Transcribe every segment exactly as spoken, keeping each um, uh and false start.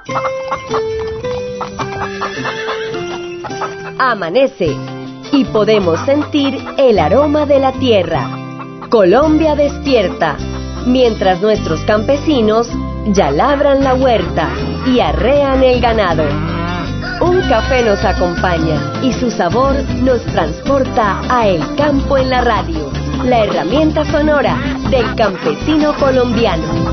Amanece y podemos sentir el aroma de la tierra. Colombia despierta, mientras nuestros campesinos ya labran la huerta y arrean el ganado. Un café nos acompaña y su sabor nos transporta a El Campo en la Radio, la herramienta sonora del campesino colombiano.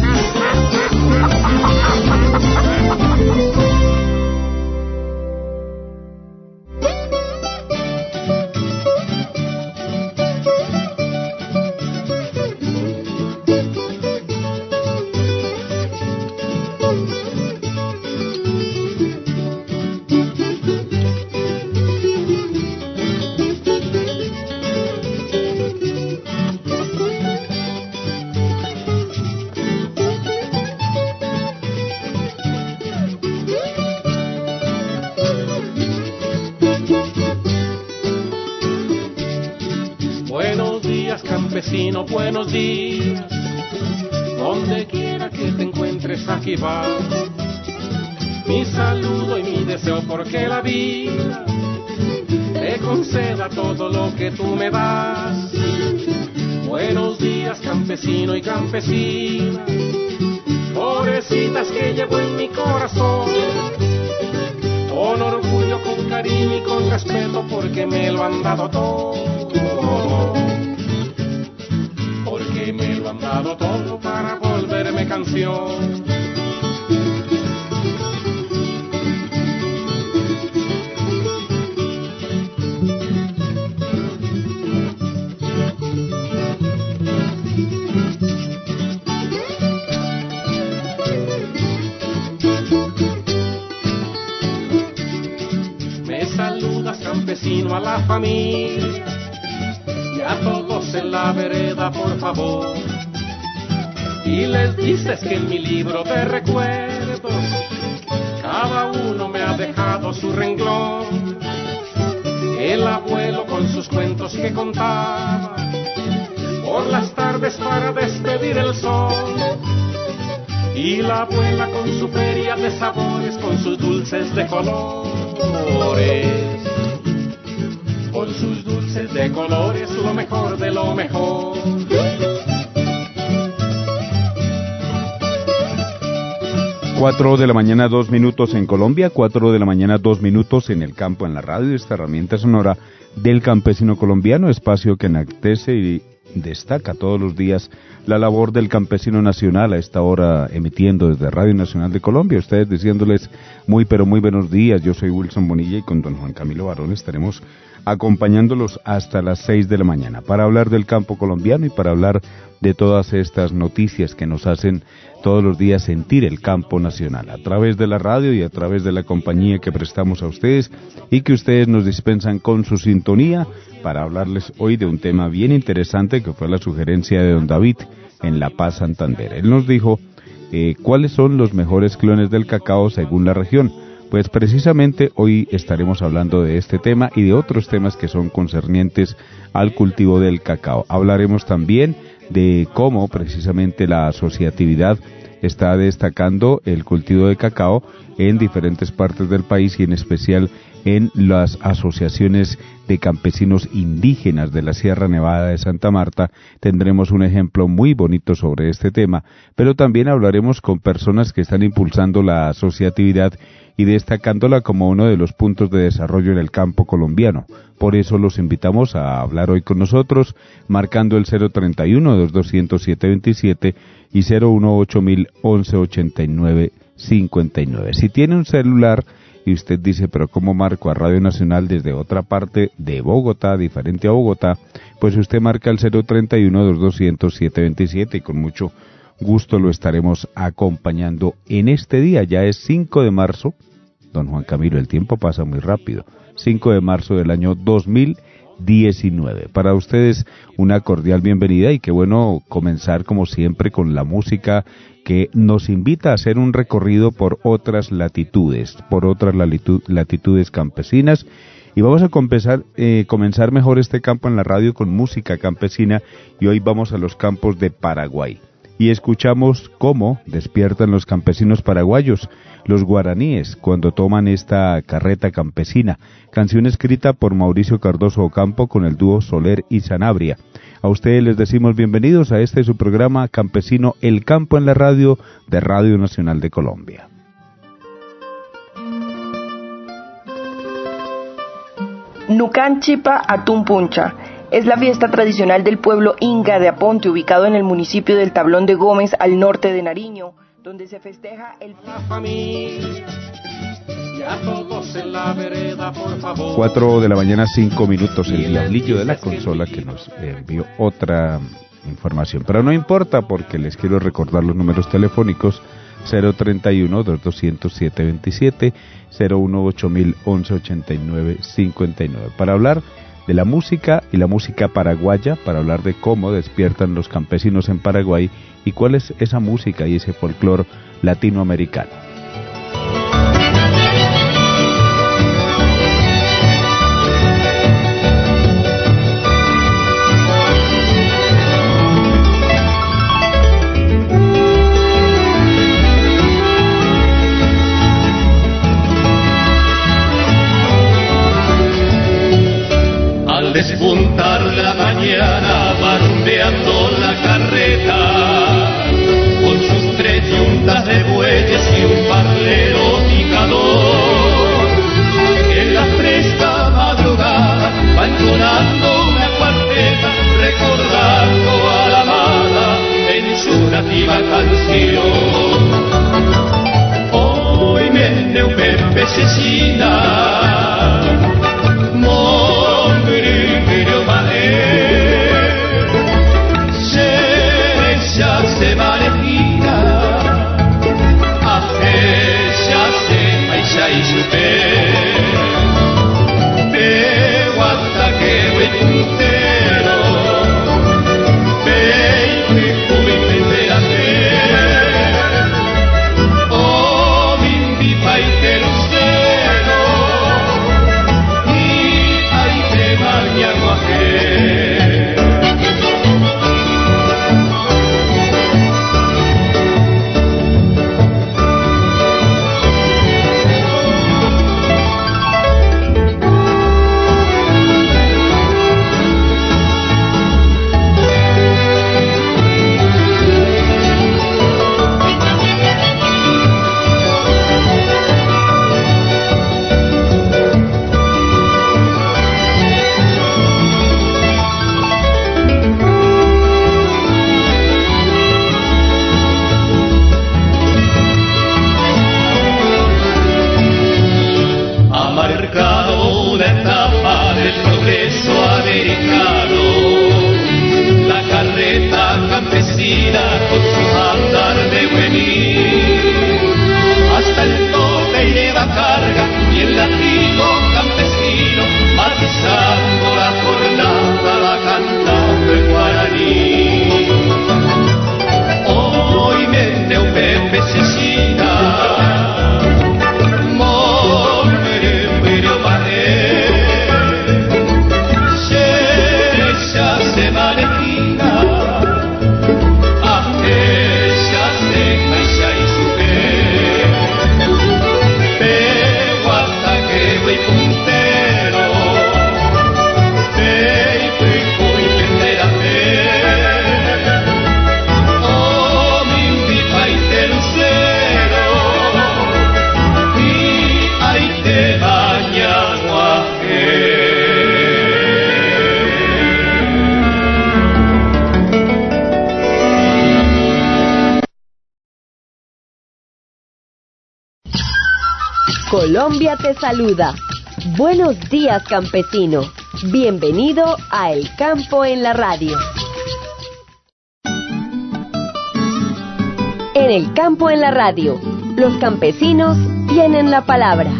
Campesino, buenos días, donde quiera que te encuentres aquí va mi saludo y mi deseo porque la vida te conceda todo lo que tú me das. Buenos días, campesino y campesina, florecitas que llevo en mi corazón, con orgullo, con cariño y con respeto porque me lo han dado todo. Porque me lo han dado todo para volverme canción. Me saludas, campesino, a la familia y a todos en la vereda, por favor, y les dices que en mi libro de recuerdos cada uno me ha dejado su renglón. El abuelo con sus cuentos que contaba por las tardes para despedir el sol, y la abuela con su feria de sabores, con sus dulces de colores, con sus dulces de colores, lo mejor de lo mejor. Cuatro de la mañana, dos minutos en Colombia, cuatro de la mañana, dos minutos en El Campo en la Radio, esta herramienta sonora del campesino colombiano, espacio que enaltece y destaca todos los días la labor del campesino nacional, a esta hora emitiendo desde Radio Nacional de Colombia. Ustedes diciéndoles muy pero muy buenos días. Yo soy Wilson Bonilla y con don Juan Camilo Barón estaremos acompañándolos hasta las seis de la mañana para hablar del campo colombiano y para hablar de todas estas noticias que nos hacen todos los días sentir el campo nacional a través de la radio y a través de la compañía que prestamos a ustedes y que ustedes nos dispensan con su sintonía para hablarles hoy de un tema bien interesante que fue la sugerencia de don David en La Paz, Santander. Él nos dijo eh, cuáles son los mejores clones del cacao según la región. Pues precisamente hoy estaremos hablando de este tema y de otros temas que son concernientes al cultivo del cacao. Hablaremos también de cómo precisamente la asociatividad está destacando el cultivo de cacao en diferentes partes del país y en especial en las asociaciones de campesinos indígenas de la Sierra Nevada de Santa Marta. Tendremos un ejemplo muy bonito sobre este tema, pero también hablaremos con personas que están impulsando la asociatividad y destacándola como uno de los puntos de desarrollo en el campo colombiano. Por eso los invitamos a hablar hoy con nosotros, marcando el cero treinta y uno, dos doscientos siete veintisiete y cero uno ocho mil once ochenta y nueve cincuenta y nueve. Si tiene un celular y usted dice, pero ¿cómo marco a Radio Nacional desde otra parte de Bogotá, diferente a Bogotá? Pues usted marca el cero treinta y uno, dos doscientos siete veintisiete y con mucho gusto lo estaremos acompañando en este día. Ya es cinco de marzo, don Juan Camilo, el tiempo pasa muy rápido, cinco de marzo del año dos mil diecinueve. Para ustedes una cordial bienvenida y qué bueno comenzar como siempre con la música que nos invita a hacer un recorrido por otras latitudes, por otras latitud, latitudes campesinas. Y vamos a comenzar, eh, comenzar mejor este campo en la radio con música campesina y hoy vamos a los campos de Paraguay. y escuchamos cómo despiertan los campesinos paraguayos, los guaraníes, cuando toman esta carreta campesina, canción escrita por Mauricio Cardoso Ocampo con el dúo Soler y Sanabria. A ustedes les decimos bienvenidos a este su programa campesino El Campo en la Radio de Radio Nacional de Colombia. Nucanchipa Atumpuncha es la fiesta tradicional del pueblo inga de Aponte, ubicado en el municipio del Tablón de Gómez, al norte de Nariño, donde se festeja el... La familia, y a todos en la vereda, por favor. Cuatro de la mañana, cinco minutos, el diablillo de la consola que nos envió otra información. Pero no importa, porque les quiero recordar los números telefónicos: cero treinta y uno, dos doscientos, siete veintisiete, cero uno, ocho mil, once, ochenta y nueve, cincuenta y nueve. Para hablar de la música y la música paraguaya, para hablar de cómo despiertan los campesinos en Paraguay y cuál es esa música y ese folclore latinoamericano. Despuntar la mañana va rumbeando la carreta con sus tres yuntas de bueyes y un parlero picador. En la fresca madrugada va entonando una cuarteta, recordando a la amada en su nativa canción. Hoy me neume pececina, se manejina, ajecha se paisa y supe, de guataque ve puntero, ve y cubi penderate, oh mimbi paite lucero, y ahí te mañana guaje. Con su andar de buenil, hasta el tope lleva carga y el latido campesino, matizando la jornada, va cantando el guaraní. Hoy me neupe pececina, mormere, pero mané, se se manejina. Colombia te saluda. Buenos días, campesino. Bienvenido a El Campo en la Radio. En El Campo en la Radio, los campesinos tienen la palabra.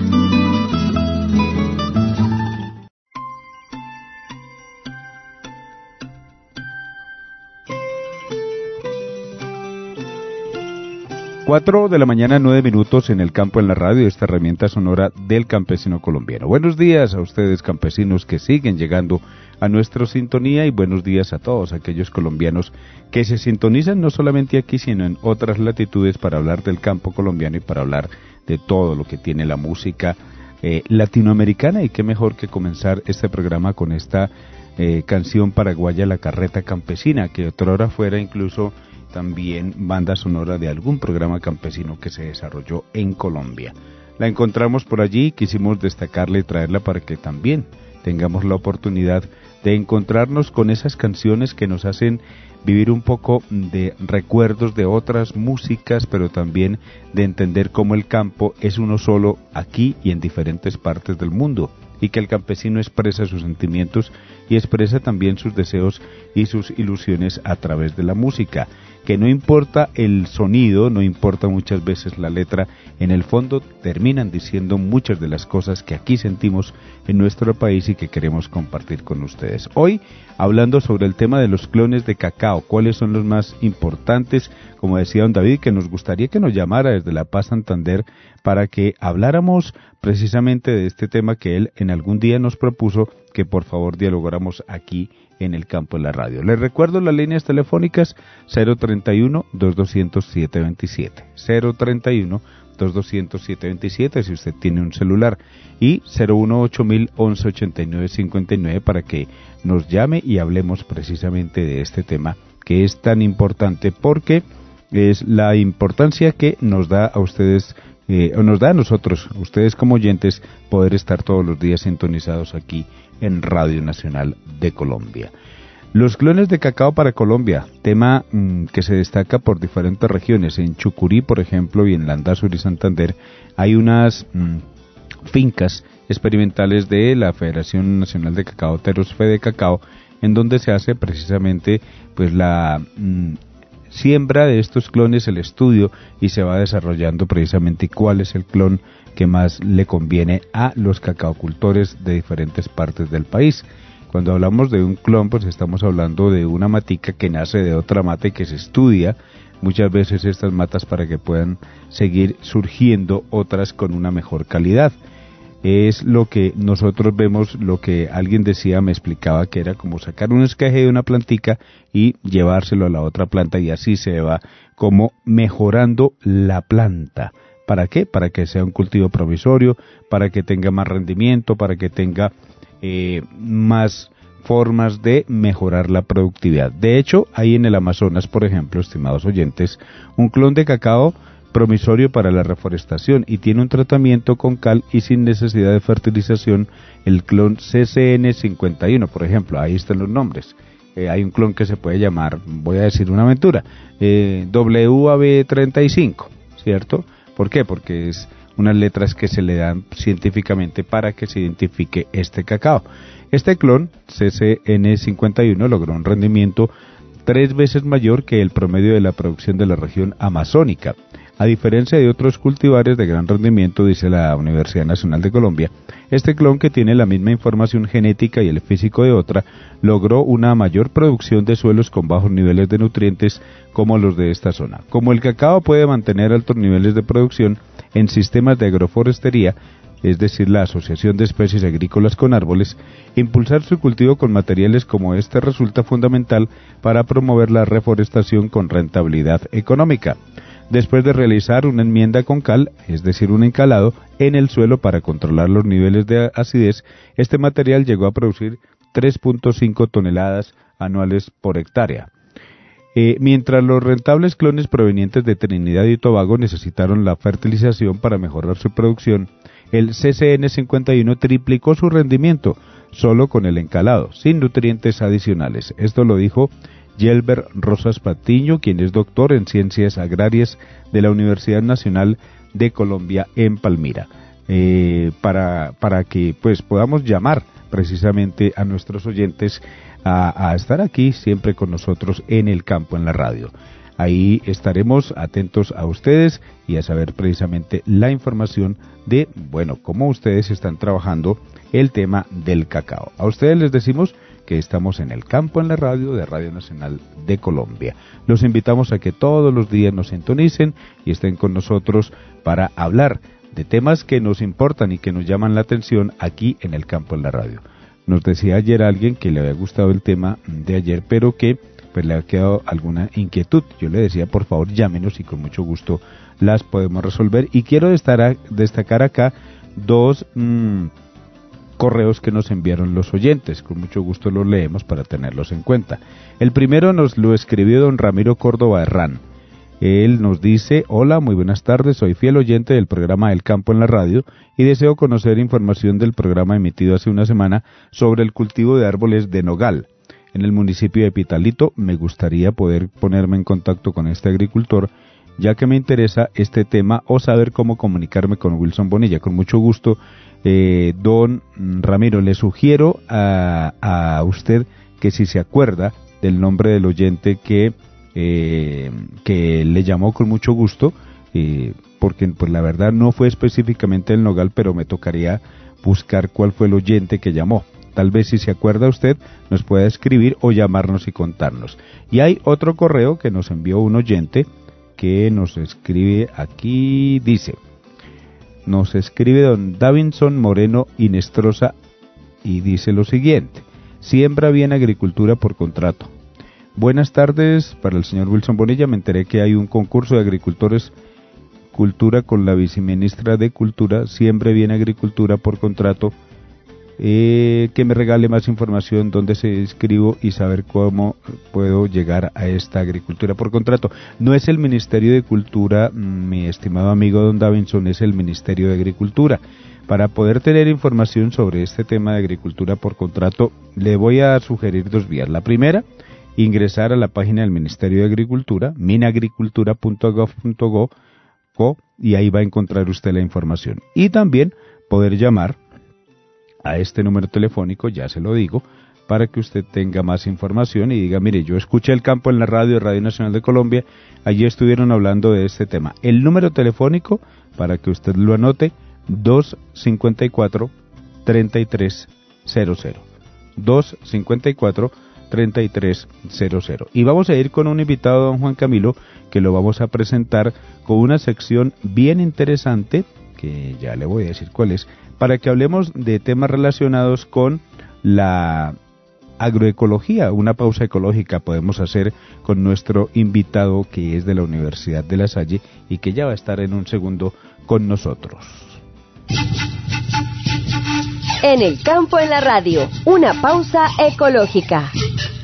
Cuatro de la mañana, nueve minutos en el campo en la radio, esta herramienta sonora del campesino colombiano. Buenos días a ustedes campesinos que siguen llegando a nuestra sintonía y buenos días a todos aquellos colombianos que se sintonizan no solamente aquí sino en otras latitudes para hablar del campo colombiano y para hablar de todo lo que tiene la música eh, latinoamericana. Y qué mejor que comenzar este programa con esta eh, canción paraguaya, La Carreta Campesina, que otrora fuera incluso también banda sonora de algún programa campesino que se desarrolló en Colombia. La encontramos por allí, quisimos destacarla y traerla para que también tengamos la oportunidad de encontrarnos con esas canciones que nos hacen vivir un poco de recuerdos de otras músicas, pero también de entender cómo el campo es uno solo aquí y en diferentes partes del mundo, y que el campesino expresa sus sentimientos y expresa también sus deseos y sus ilusiones a través de la música, que no importa el sonido, no importa muchas veces la letra, en el fondo terminan diciendo muchas de las cosas que aquí sentimos en nuestro país y que queremos compartir con ustedes. Hoy, hablando sobre el tema de los clones de cacao, cuáles son los más importantes, como decía don David, que nos gustaría que nos llamara desde La Paz, Santander, para que habláramos precisamente de este tema que él en algún día nos propuso que por favor dialogáramos aquí en el campo de la radio. Les recuerdo las líneas telefónicas cero treinta y uno, dos doscientos, siete veintisiete, cero treinta y uno, dos doscientos, siete veintisiete si usted tiene un celular, y cero uno ocho mil, once ochenta y nueve, cincuenta y nueve para que nos llame y hablemos precisamente de este tema que es tan importante, porque es la importancia que nos da a ustedes, eh, o nos da a nosotros, ustedes como oyentes, poder estar todos los días sintonizados aquí en Radio Nacional de Colombia. Los clones de cacao para Colombia, tema mmm, que se destaca por diferentes regiones. En Chucurí, por ejemplo, y en Landazuri, Santander, hay unas mmm, fincas experimentales de la Federación Nacional de Cacaoteros, Fedecacao, en donde se hace precisamente pues la mmm, siembra de estos clones, el estudio, y se va desarrollando precisamente cuál es el clon que más le conviene a los cacaocultores de diferentes partes del país. Cuando hablamos de un clon, pues estamos hablando de una matica que nace de otra mata y que se estudia muchas veces estas matas para que puedan seguir surgiendo otras con una mejor calidad. Es lo que nosotros vemos, lo que alguien decía, me explicaba, que era como sacar un esqueje de una plantica y llevárselo a la otra planta, y así se va como mejorando la planta. ¿Para qué? Para que sea un cultivo provisorio, para que tenga más rendimiento, para que tenga eh, más formas de mejorar la productividad. De hecho, hay en el Amazonas, por ejemplo, estimados oyentes, un clon de cacao promisorio para la reforestación y tiene un tratamiento con cal y sin necesidad de fertilización, el clon C C N cincuenta y uno, por ejemplo. Ahí están los nombres. Eh, hay un clon que se puede llamar, voy a decir una aventura, eh, W A B treinta y cinco, ¿cierto? ¿Por qué? Porque es unas letras que se le dan científicamente para que se identifique este cacao. Este clon C C N cincuenta y uno logró un rendimiento tres veces mayor que el promedio de la producción de la región amazónica. A diferencia de otros cultivares de gran rendimiento, dice la Universidad Nacional de Colombia, este clon, que tiene la misma información genética y el físico de otra, logró una mayor producción de suelos con bajos niveles de nutrientes como los de esta zona. Como el cacao puede mantener altos niveles de producción en sistemas de agroforestería, es decir, la asociación de especies agrícolas con árboles, impulsar su cultivo con materiales como este resulta fundamental para promover la reforestación con rentabilidad económica. Después de realizar una enmienda con cal, es decir, un encalado, en el suelo para controlar los niveles de acidez, este material llegó a producir tres punto cinco toneladas anuales por hectárea. Eh, mientras los rentables clones provenientes de Trinidad y Tobago necesitaron la fertilización para mejorar su producción, el C C N cincuenta y uno triplicó su rendimiento solo con el encalado, sin nutrientes adicionales. Esto lo dijo Yelber Rosas Patiño, quien es doctor en Ciencias Agrarias de la Universidad Nacional de Colombia en Palmira, eh, para, para que pues podamos llamar precisamente a nuestros oyentes a, a estar aquí siempre con nosotros en el campo, en la radio. Ahí estaremos atentos a ustedes y a saber precisamente la información de, bueno, cómo ustedes están trabajando el tema del cacao. A ustedes les decimos que que estamos en el campo en la radio de Radio Nacional de Colombia. Los invitamos a que todos los días nos sintonicen y estén con nosotros para hablar de temas que nos importan y que nos llaman la atención aquí en el campo en la radio. Nos decía ayer alguien que le había gustado el tema de ayer, pero que pues le ha quedado alguna inquietud. Yo le decía, por favor, llámenos y con mucho gusto las podemos resolver. Y quiero destacar, destacar acá dos mmm, correos que nos enviaron los oyentes. Con mucho gusto los leemos para tenerlos en cuenta. El primero nos lo escribió don Ramiro Córdoba Herrán. Él nos dice: hola, muy buenas tardes, soy fiel oyente del programa El Campo en la Radio y deseo conocer información del programa emitido hace una semana sobre el cultivo de árboles de nogal en el municipio de Pitalito. Me gustaría poder ponerme en contacto con este agricultor, ya que me interesa este tema, o saber cómo comunicarme con Wilson Bonilla. Con mucho gusto, eh, don Ramiro, le sugiero a, a usted que si se acuerda del nombre del oyente que, eh, que le llamó con mucho gusto, eh, porque pues la verdad no fue específicamente el nogal, pero me tocaría buscar cuál fue el oyente que llamó. Tal vez si se acuerda usted, nos pueda escribir o llamarnos y contarnos. Y hay otro correo que nos envió un oyente que nos escribe aquí, dice, nos escribe don Davinson Moreno Inestrosa y dice lo siguiente: siembra bien agricultura por contrato. Buenas tardes para el señor Wilson Bonilla, me enteré que hay un concurso de agricultores cultura con la viceministra de Cultura, siembre bien agricultura por contrato. Eh, que me regale más información, dónde se inscribo y saber cómo puedo llegar a esta agricultura por contrato. No es el Ministerio de Cultura, mi estimado amigo don Davinson, es el Ministerio de Agricultura. Para poder tener información sobre este tema de agricultura por contrato, le voy a sugerir dos vías. La primera, ingresar a la página del Ministerio de Agricultura, minagricultura punto gov punto co, y ahí va a encontrar usted la información. Y también poder llamar a este número telefónico, ya se lo digo, para que usted tenga más información y diga, mire, yo escuché El Campo en la radio de Radio Nacional de Colombia, allí estuvieron hablando de este tema. El número telefónico, para que usted lo anote, dos cinco cuatro, tres tres cero cero. dos cinco cuatro, tres tres cero cero. Y vamos a ir con un invitado, don Juan Camilo, que lo vamos a presentar con una sección bien interesante, que ya le voy a decir cuál es, para que hablemos de temas relacionados con la agroecología. Una pausa ecológica podemos hacer con nuestro invitado, que es de la Universidad de La Salle y que ya va a estar en un segundo con nosotros. En el campo en la radio, una pausa ecológica.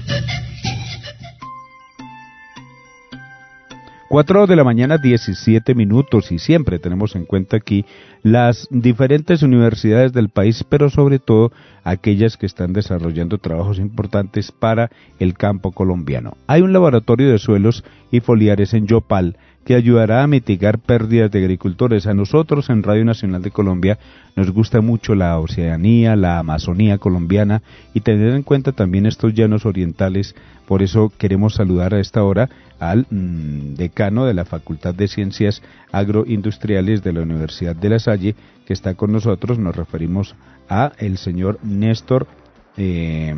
Cuatro de la mañana, diecisiete minutos, y siempre tenemos en cuenta aquí las diferentes universidades del país, pero sobre todo aquellas que están desarrollando trabajos importantes para el campo colombiano. Hay un laboratorio de suelos y foliares en Yopal que ayudará a mitigar pérdidas de agricultores. A nosotros en Radio Nacional de Colombia nos gusta mucho la Oceanía, la Amazonía colombiana, y tener en cuenta también estos llanos orientales. Por eso queremos saludar a esta hora al mmm, decano de la Facultad de Ciencias Agroindustriales de la Universidad de La Salle, que está con nosotros. Nos referimos a el señor Néstor eh,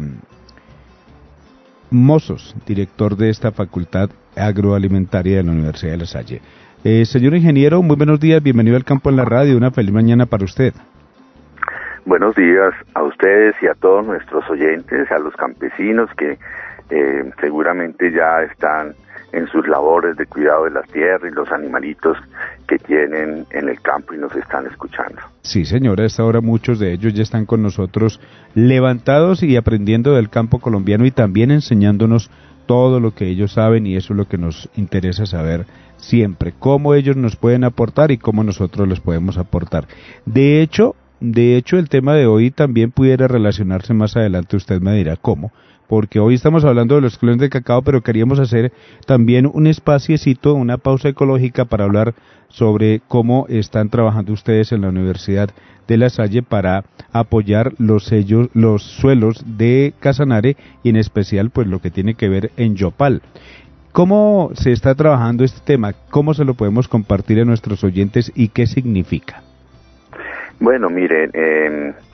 Mozos, director de esta Facultad Agroalimentaria de la Universidad de La Salle. Eh, señor ingeniero, muy buenos días, bienvenido al Campo en la Radio, una feliz mañana para usted. Buenos días a ustedes y a todos nuestros oyentes, a los campesinos que eh, seguramente ya están en sus labores de cuidado de las tierras y los animalitos que tienen en el campo y nos están escuchando. Sí, señora, a esta hora muchos de ellos ya están con nosotros levantados y aprendiendo del campo colombiano y también enseñándonos todo lo que ellos saben, y eso es lo que nos interesa saber siempre, cómo ellos nos pueden aportar y cómo nosotros les podemos aportar. De hecho, de hecho el tema de hoy también pudiera relacionarse más adelante, usted me dirá cómo, porque hoy estamos hablando de los clones de cacao, pero queríamos hacer también un espaciecito, una pausa ecológica para hablar sobre cómo están trabajando ustedes en la Universidad de La Salle para apoyar los sellos, los suelos de Casanare y en especial pues lo que tiene que ver en Yopal. ¿Cómo se está trabajando este tema? ¿Cómo se lo podemos compartir a nuestros oyentes y qué significa? Bueno, miren, eh,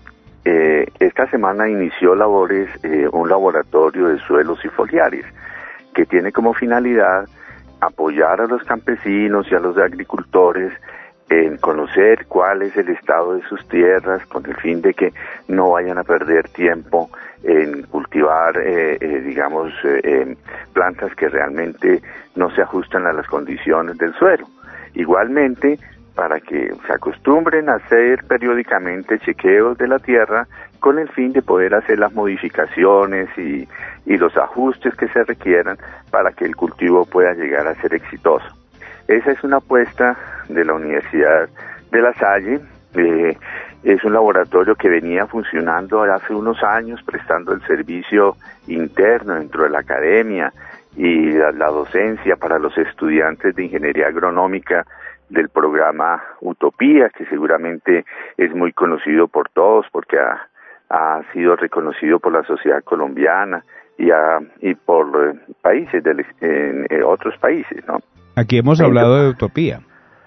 eh, esta semana inició labores eh, un laboratorio de suelos y foliares que tiene como finalidad apoyar a los campesinos y a los agricultores en conocer cuál es el estado de sus tierras con el fin de que no vayan a perder tiempo en cultivar, eh, eh, digamos, eh, eh, plantas que realmente no se ajustan a las condiciones del suelo. Igualmente, para que se acostumbren a hacer periódicamente chequeos de la tierra con el fin de poder hacer las modificaciones y, y los ajustes que se requieran para que el cultivo pueda llegar a ser exitoso. Esa es una apuesta de la Universidad de La Salle. Eh, es un laboratorio que venía funcionando hace unos años, prestando el servicio interno dentro de la academia y la, la docencia para los estudiantes de ingeniería agronómica del programa Utopía, que seguramente es muy conocido por todos porque ha, ha sido reconocido por la sociedad colombiana y, a, y por eh, países, de, en, en otros países, ¿no? Aquí hemos hablado de Utopía.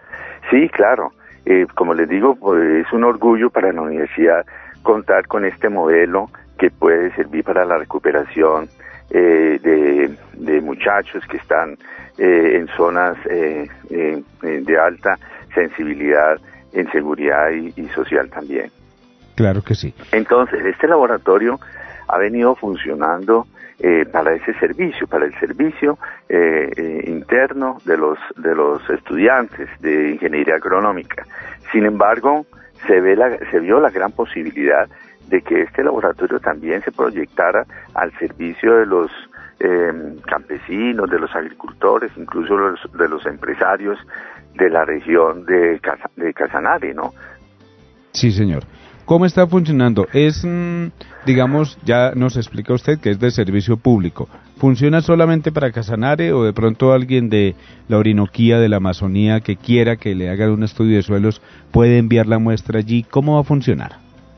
Sí, claro. Eh, como les digo, pues, es un orgullo para la universidad contar con este modelo que puede servir para la recuperación eh, de, de muchachos que están eh, en zonas eh, eh, de alta sensibilidad en seguridad y, y social también. Claro que sí. Entonces, este laboratorio ha venido funcionando eh, para ese servicio, para el servicio eh, eh, interno de los de los estudiantes de ingeniería agronómica. Sin embargo, se ve la, se vio la gran posibilidad de que este laboratorio también se proyectara al servicio de los eh, campesinos, de los agricultores, incluso los, de los empresarios de la región de, Casa, de Casanare, ¿no? Sí, señor. ¿Cómo está funcionando? Es, digamos, ya nos explica usted que es de servicio público. ¿Funciona solamente para Casanare o de pronto alguien de la Orinoquía, de la Amazonía, que quiera que le hagan un estudio de suelos, puede enviar la muestra allí? ¿Cómo va a funcionar?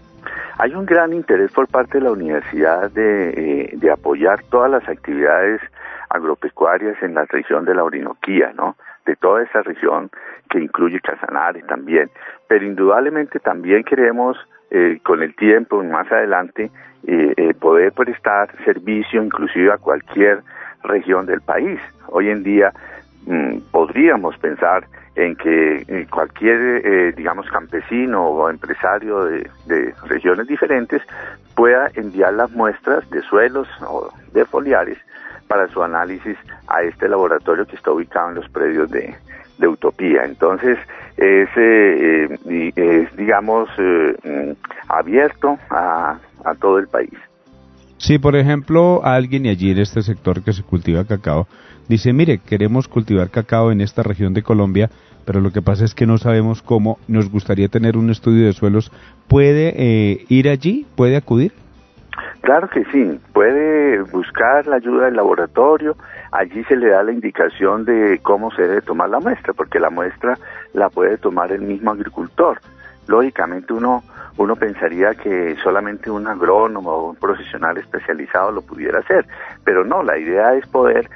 Hay un gran interés por parte de la universidad de, eh, de apoyar todas las actividades agropecuarias en la región de la Orinoquía, ¿no? De toda esa región que incluye Casanare también. Pero indudablemente también queremos, eh, con el tiempo, más adelante, eh, eh, poder prestar servicio inclusive a cualquier región del país. Hoy en día mmm, podríamos pensar en que eh, cualquier, eh, digamos, campesino o empresario de, de regiones diferentes pueda enviar las muestras de suelos o de foliares para su análisis a este laboratorio que está ubicado en los predios de, de Utopía. Entonces, es, eh, eh, es digamos, eh, abierto a, a todo el país. Si, por ejemplo, alguien y allí en este sector que se cultiva cacao, dice, mire, queremos cultivar cacao en esta región de Colombia, pero lo que pasa es que no sabemos cómo, nos gustaría tener un estudio de suelos, ¿puede eh, ir allí? ¿Puede acudir? Claro que sí, puede buscar la ayuda del laboratorio, allí se le da la indicación de cómo se debe tomar la muestra, porque la muestra la puede tomar el mismo agricultor. Lógicamente uno uno pensaría que solamente un agrónomo o un profesional especializado lo pudiera hacer, pero no, la idea es poder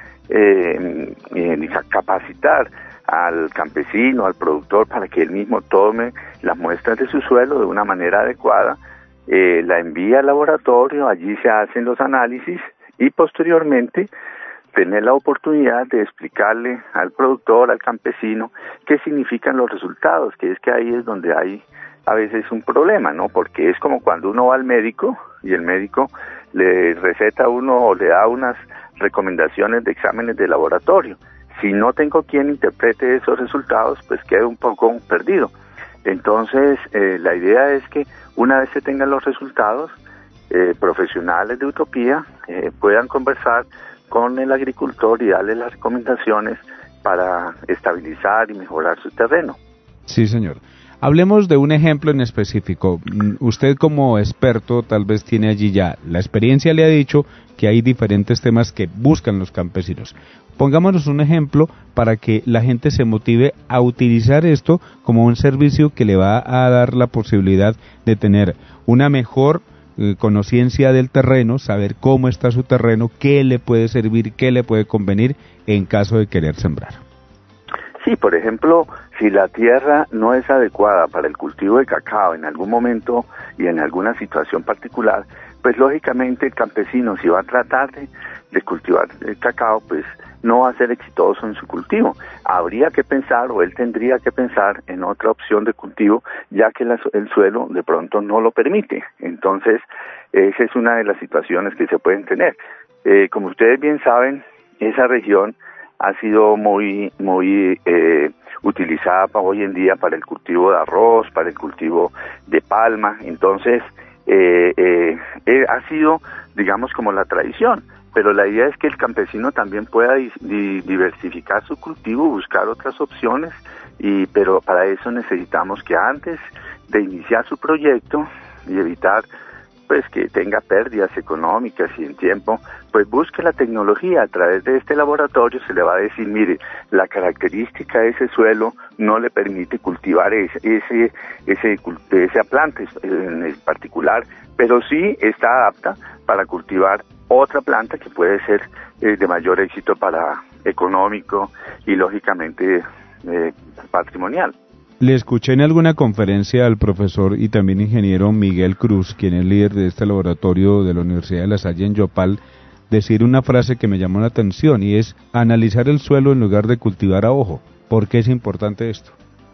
eh, eh, capacitar al campesino, al productor, para que él mismo tome las muestras de su suelo de una manera adecuada, eh, la envía al laboratorio, allí se hacen los análisis y posteriormente tener la oportunidad de explicarle al productor, al campesino, qué significan los resultados, que es que ahí es donde hay a veces un problema, ¿no? Porque es como cuando uno va al médico y el médico le receta a uno o le da unas recomendaciones de exámenes de laboratorio. Si no tengo quien interprete esos resultados, pues quedo un poco perdido. Entonces, eh, la idea es que una vez se tengan los resultados, eh, profesionales de Utopía eh, puedan conversar con el agricultor y darle las recomendaciones para estabilizar y mejorar su terreno. Sí, señor. Hablemos de un ejemplo en específico. Usted como experto tal vez tiene allí ya la experiencia, le ha dicho que hay diferentes temas que buscan los campesinos. Pongámonos un ejemplo para que la gente se motive a utilizar esto como un servicio que le va a dar la posibilidad de tener una mejor eh, conciencia del terreno, saber cómo está su terreno, qué le puede servir, qué le puede convenir en caso de querer sembrar. Sí, por ejemplo, Si la tierra no es adecuada para el cultivo de cacao en algún momento y en alguna situación particular, pues lógicamente el campesino, si va a tratar de, de cultivar el cacao, pues no va a ser exitoso en su cultivo. Habría que pensar, o él tendría que pensar en otra opción de cultivo, ya que la, el suelo de pronto no lo permite. Entonces, esa es una de las situaciones que se pueden tener. Eh, como ustedes bien saben, esa región ha sido muy, muy eh, utilizada para hoy en día para el cultivo de arroz, para el cultivo de palma. Entonces, eh, eh, eh, ha sido, digamos, como la tradición. Pero la idea es que el campesino también pueda di- di- diversificar su cultivo, buscar otras opciones, y pero para eso necesitamos que antes de iniciar su proyecto y evitar pues que tenga pérdidas económicas y en tiempo, pues busque la tecnología. A través de este laboratorio se le va a decir, mire, la característica de ese suelo no le permite cultivar ese, ese, ese esa planta en particular, pero sí está apta para cultivar otra planta que puede ser eh, de mayor éxito para económico y lógicamente eh, patrimonial. Le escuché en alguna conferencia al profesor y también ingeniero Miguel Cruz, quien es líder de este laboratorio de la Universidad de La Salle en Yopal, decir una frase que me llamó la atención, y es analizar el suelo en lugar de cultivar a ojo. ¿Por qué es importante esto?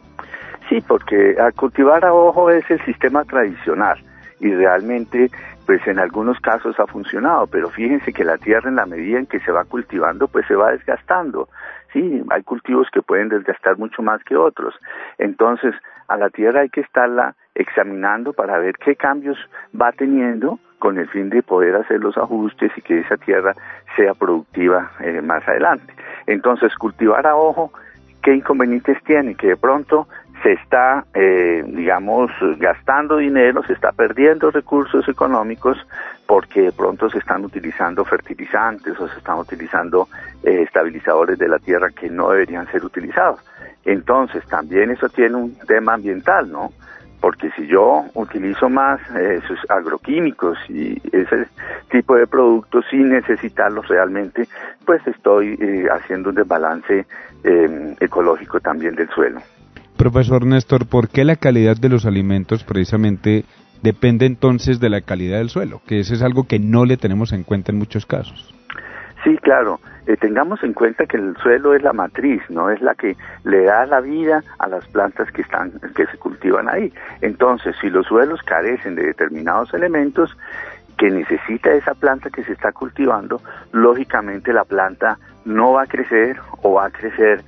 Sí, porque a cultivar a ojo es el sistema tradicional y realmente pues en algunos casos ha funcionado, pero fíjense que la tierra, en la medida en que se va cultivando, pues se va desgastando. Sí, hay cultivos que pueden desgastar mucho más que otros. Entonces, a la tierra hay que estarla examinando para ver qué cambios va teniendo, con el fin de poder hacer los ajustes y que esa tierra sea productiva eh, más adelante. Entonces, cultivar a ojo, ¿qué inconvenientes tiene? Que de pronto se está, eh, digamos, gastando dinero, se está perdiendo recursos económicos, porque de pronto se están utilizando fertilizantes o se están utilizando eh, estabilizadores de la tierra que no deberían ser utilizados. Entonces, también eso tiene un tema ambiental, ¿no? Porque si yo utilizo más eh, esos agroquímicos y ese tipo de productos sin necesitarlos realmente, pues estoy eh, haciendo un desbalance eh, ecológico también del suelo. Profesor Néstor, ¿por qué la calidad de los alimentos precisamente depende entonces de la calidad del suelo? Que eso es algo que no le tenemos en cuenta en muchos casos. Sí, claro. Eh, tengamos en cuenta que el suelo es la matriz, no es la que le da la vida a las plantas que están, que se cultivan ahí. Entonces, si los suelos carecen de determinados elementos que necesita esa planta que se está cultivando, lógicamente la planta no va a crecer o va a crecer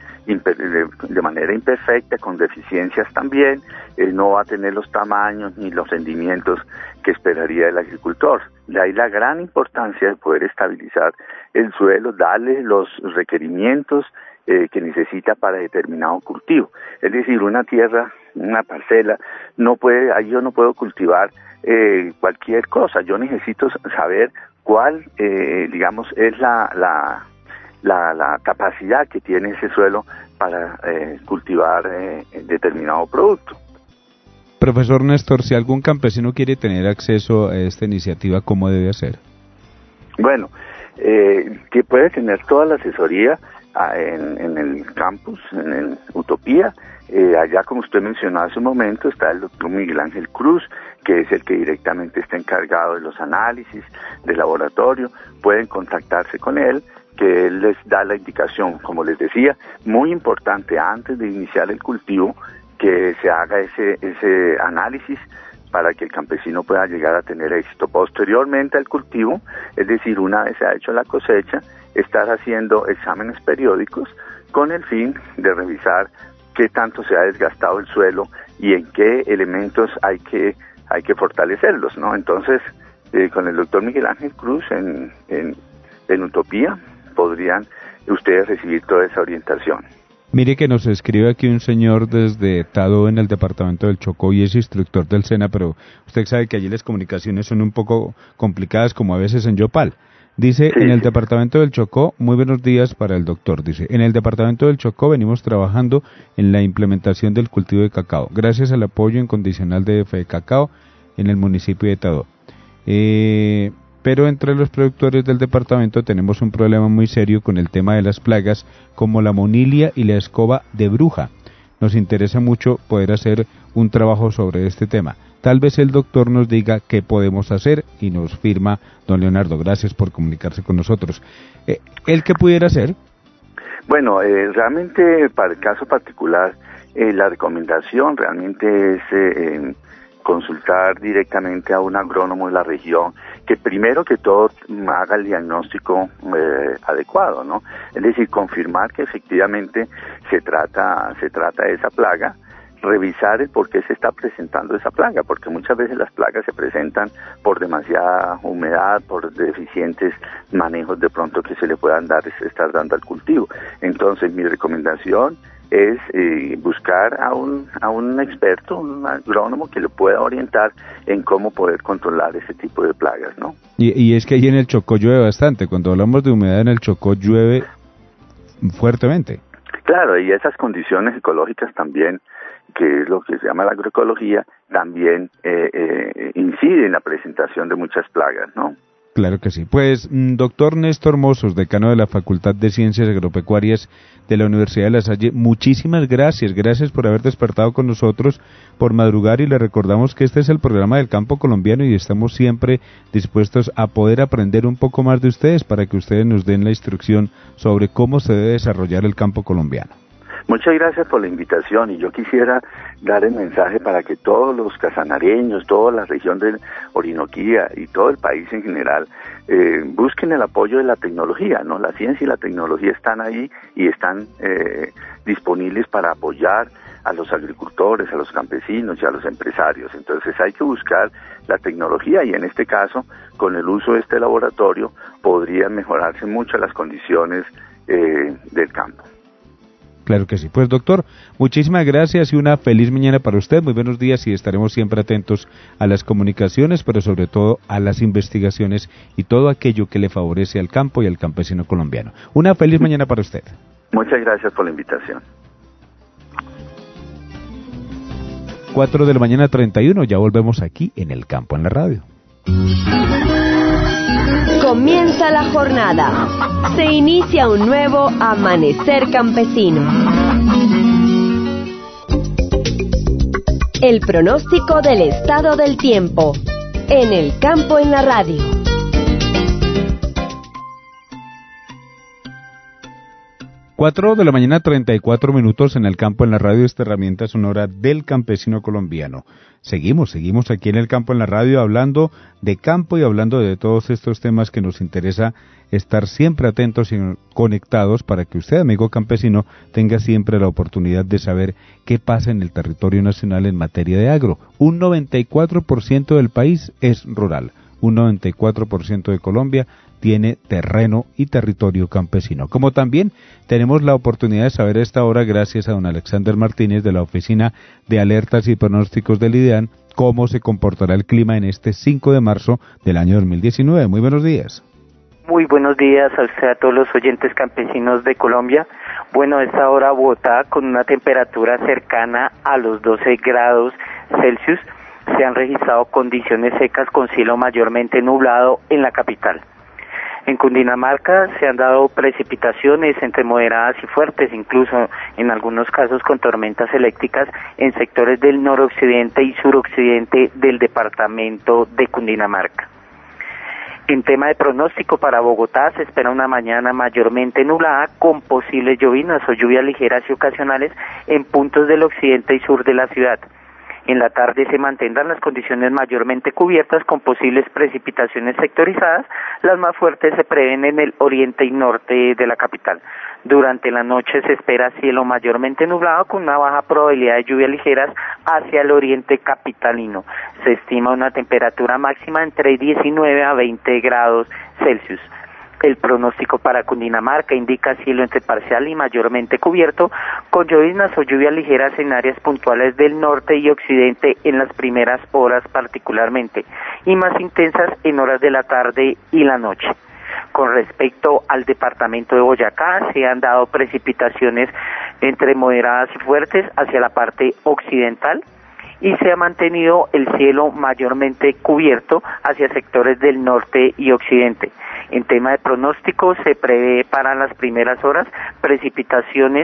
de manera imperfecta, con deficiencias también, eh, no va a tener los tamaños ni los rendimientos que esperaría el agricultor. De ahí la gran importancia de poder estabilizar el suelo, darle los requerimientos eh, que necesita para determinado cultivo. Es decir, una tierra, una parcela, no puede, ahí yo no puedo cultivar eh, cualquier cosa. Yo necesito saber cuál, eh, digamos, es la, la La, la capacidad que tiene ese suelo para eh, cultivar eh, determinado producto. Profesor Néstor, si algún campesino quiere tener acceso a esta iniciativa, ¿cómo debe hacer? Bueno, eh, que puede tener toda la asesoría ah, en, en el campus, en el Utopía. Eh, allá, como usted mencionó hace un momento, está el doctor Miguel Ángel Cruz, que es el que directamente está encargado de los análisis del laboratorio. Pueden contactarse con él, que él les da la indicación, como les decía, muy importante antes de iniciar el cultivo, que se haga ese ese análisis para que el campesino pueda llegar a tener éxito. Posteriormente al cultivo, es decir, una vez se ha hecho la cosecha, estar haciendo exámenes periódicos con el fin de revisar qué tanto se ha desgastado el suelo y en qué elementos hay que hay que fortalecerlos, ¿no? Entonces, eh, con el doctor Miguel Ángel Cruz en, en, en Utopía, podrían ustedes recibir toda esa orientación. Mire que nos escribe aquí un señor desde Tado, en el departamento del Chocó, y es instructor del SENA, pero usted sabe que allí las comunicaciones son un poco complicadas, como a veces en Yopal. Dice, sí, en el sí. departamento del Chocó, muy buenos días para el doctor, dice, en el departamento del Chocó venimos trabajando en la implementación del cultivo de cacao, gracias al apoyo incondicional de F Cacao en el municipio de Tado. Eh... Pero entre los productores del departamento tenemos un problema muy serio con el tema de las plagas, como la monilia y la escoba de bruja. nos interesa mucho poder hacer un trabajo sobre este tema. Tal vez el doctor nos diga qué podemos hacer y nos firma don Leonardo. Gracias por comunicarse con nosotros. Eh, ¿El qué pudiera hacer? Bueno, eh, realmente para el caso particular, eh, la recomendación realmente es eh, consultar directamente a un agrónomo de la región que primero que todo haga el diagnóstico eh, adecuado, ¿no? Es decir, confirmar que efectivamente se trata, se trata de esa plaga, revisar el por qué se está presentando esa plaga, porque muchas veces las plagas se presentan por demasiada humedad, por deficientes manejos de pronto que se le puedan dar, estar dando al cultivo. Entonces, mi recomendación es eh, buscar a un a un experto, un agrónomo que le pueda orientar en cómo poder controlar ese tipo de plagas, ¿no? Y, y es que ahí en el Chocó llueve bastante. Cuando hablamos de humedad en el Chocó llueve fuertemente. Claro, y esas condiciones ecológicas también, que es lo que se llama la agroecología, también eh, eh, incide en la presentación de muchas plagas, ¿no? Claro que sí. Pues, doctor Néstor Mozos, decano de la Facultad de Ciencias Agropecuarias de la Universidad de La Salle, muchísimas gracias. Gracias por haber despertado con nosotros, por madrugar, y le recordamos que este es el programa del campo colombiano y estamos siempre dispuestos a poder aprender un poco más de ustedes para que ustedes nos den la instrucción sobre cómo se debe desarrollar el campo colombiano. Muchas gracias por la invitación, y yo quisiera dar el mensaje para que todos los casanareños, toda la región de Orinoquía y todo el país en general eh, busquen el apoyo de la tecnología, ¿no? La ciencia y la tecnología están ahí y están eh, disponibles para apoyar a los agricultores, a los campesinos y a los empresarios. Entonces hay que buscar la tecnología, y en este caso, con el uso de este laboratorio, podrían mejorarse mucho las condiciones eh, del campo. Claro que sí. Pues, doctor, muchísimas gracias y una feliz mañana para usted. Muy buenos días, y estaremos siempre atentos a las comunicaciones, pero sobre todo a las investigaciones y todo aquello que le favorece al campo y al campesino colombiano. Una feliz mañana para usted. Muchas gracias por la invitación. cuatro de la mañana treinta y uno, ya volvemos aquí en El Campo en la Radio. Comienza la jornada. Se inicia un nuevo amanecer campesino. El pronóstico del estado del tiempo. En El Campo en la Radio. cuatro de la mañana treinta y cuatro minutos en El Campo en la Radio, esta herramienta sonora del campesino colombiano. Seguimos, seguimos aquí en El Campo en la Radio hablando de campo y hablando de todos estos temas que nos interesa estar siempre atentos y conectados para que usted, amigo campesino, tenga siempre la oportunidad de saber qué pasa en el territorio nacional en materia de agro. Un noventa y cuatro por ciento del país es rural. Un noventa y cuatro por ciento de Colombia tiene terreno y territorio campesino. Como también tenemos la oportunidad de saber a esta hora, gracias a don Alexander Martínez de la Oficina de Alertas y Pronósticos del IDEAN, cómo se comportará el clima en este cinco de marzo del año dos mil diecinueve. Muy buenos días. Muy buenos días a usted, a todos los oyentes campesinos de Colombia. Bueno, a esta hora Bogotá con una temperatura cercana a los doce grados Celsius. Se han registrado condiciones secas con cielo mayormente nublado en la capital. En Cundinamarca se han dado precipitaciones entre moderadas y fuertes, incluso en algunos casos con tormentas eléctricas en sectores del noroccidente y suroccidente del departamento de Cundinamarca. En tema de pronóstico para Bogotá se espera una mañana mayormente nublada con posibles llovinas o lluvias ligeras y ocasionales en puntos del occidente y sur de la ciudad. En la tarde se mantendrán las condiciones mayormente cubiertas con posibles precipitaciones sectorizadas. Las más fuertes se prevén en el oriente y norte de la capital. Durante la noche se espera cielo mayormente nublado con una baja probabilidad de lluvias ligeras hacia el oriente capitalino. Se estima una temperatura máxima entre diecinueve a veinte grados Celsius. El pronóstico para Cundinamarca indica cielo entre parcial y mayormente cubierto, con lloviznas o lluvias ligeras en áreas puntuales del norte y occidente en las primeras horas particularmente, y más intensas en horas de la tarde y la noche. Con respecto al departamento de Boyacá, se han dado precipitaciones entre moderadas y fuertes hacia la parte occidental, y se ha mantenido el cielo mayormente cubierto hacia sectores del norte y occidente. En tema de pronóstico, se prevé para las primeras horas precipitaciones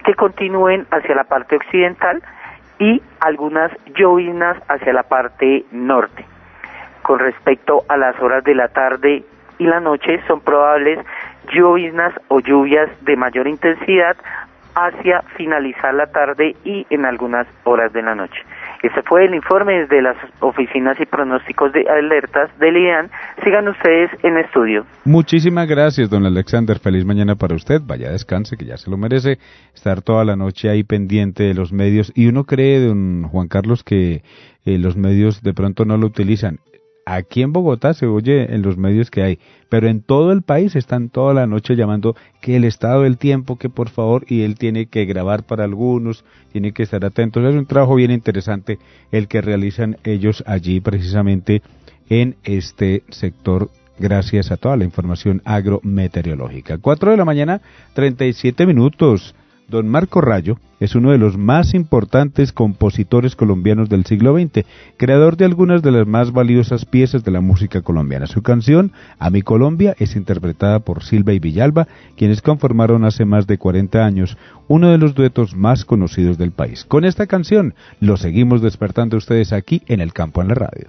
que continúen hacia la parte occidental y algunas lloviznas hacia la parte norte. Con respecto a las horas de la tarde y la noche, son probables lloviznas o lluvias de mayor intensidad hacia finalizar la tarde y en algunas horas de la noche. Este fue el informe desde las oficinas y pronósticos de alertas del IDEAN. Sigan ustedes en estudio. Muchísimas gracias, don Alexander. Feliz mañana para usted. Vaya, descanse, que ya se lo merece. Estar toda la noche ahí pendiente de los medios. Y uno cree, don Juan Carlos, que eh, los medios de pronto no lo utilizan. Aquí en Bogotá se oye en los medios que hay, pero en todo el país están toda la noche llamando que el estado del tiempo, que por favor, y él tiene que grabar para algunos, tiene que estar atentos. Es un trabajo bien interesante el que realizan ellos allí precisamente en este sector, gracias a toda la información agrometeorológica. Cuatro de la mañana, treinta y siete minutos. Don Marco Rayo es uno de los más importantes compositores colombianos del siglo veinte, creador de algunas de las más valiosas piezas de la música colombiana. Su canción, A mi Colombia, es interpretada por Silva y Villalba, quienes conformaron hace más de cuarenta años uno de los duetos más conocidos del país. Con esta canción, lo seguimos despertando ustedes aquí en El Campo en la Radio.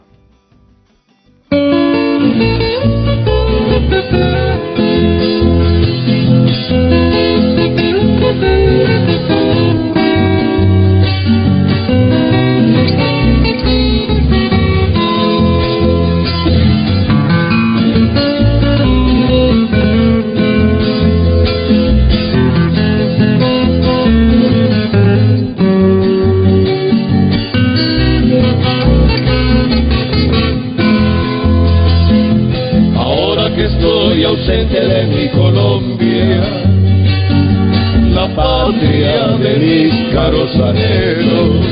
Ausente de mi Colombia, la patria de mis caros anhelos,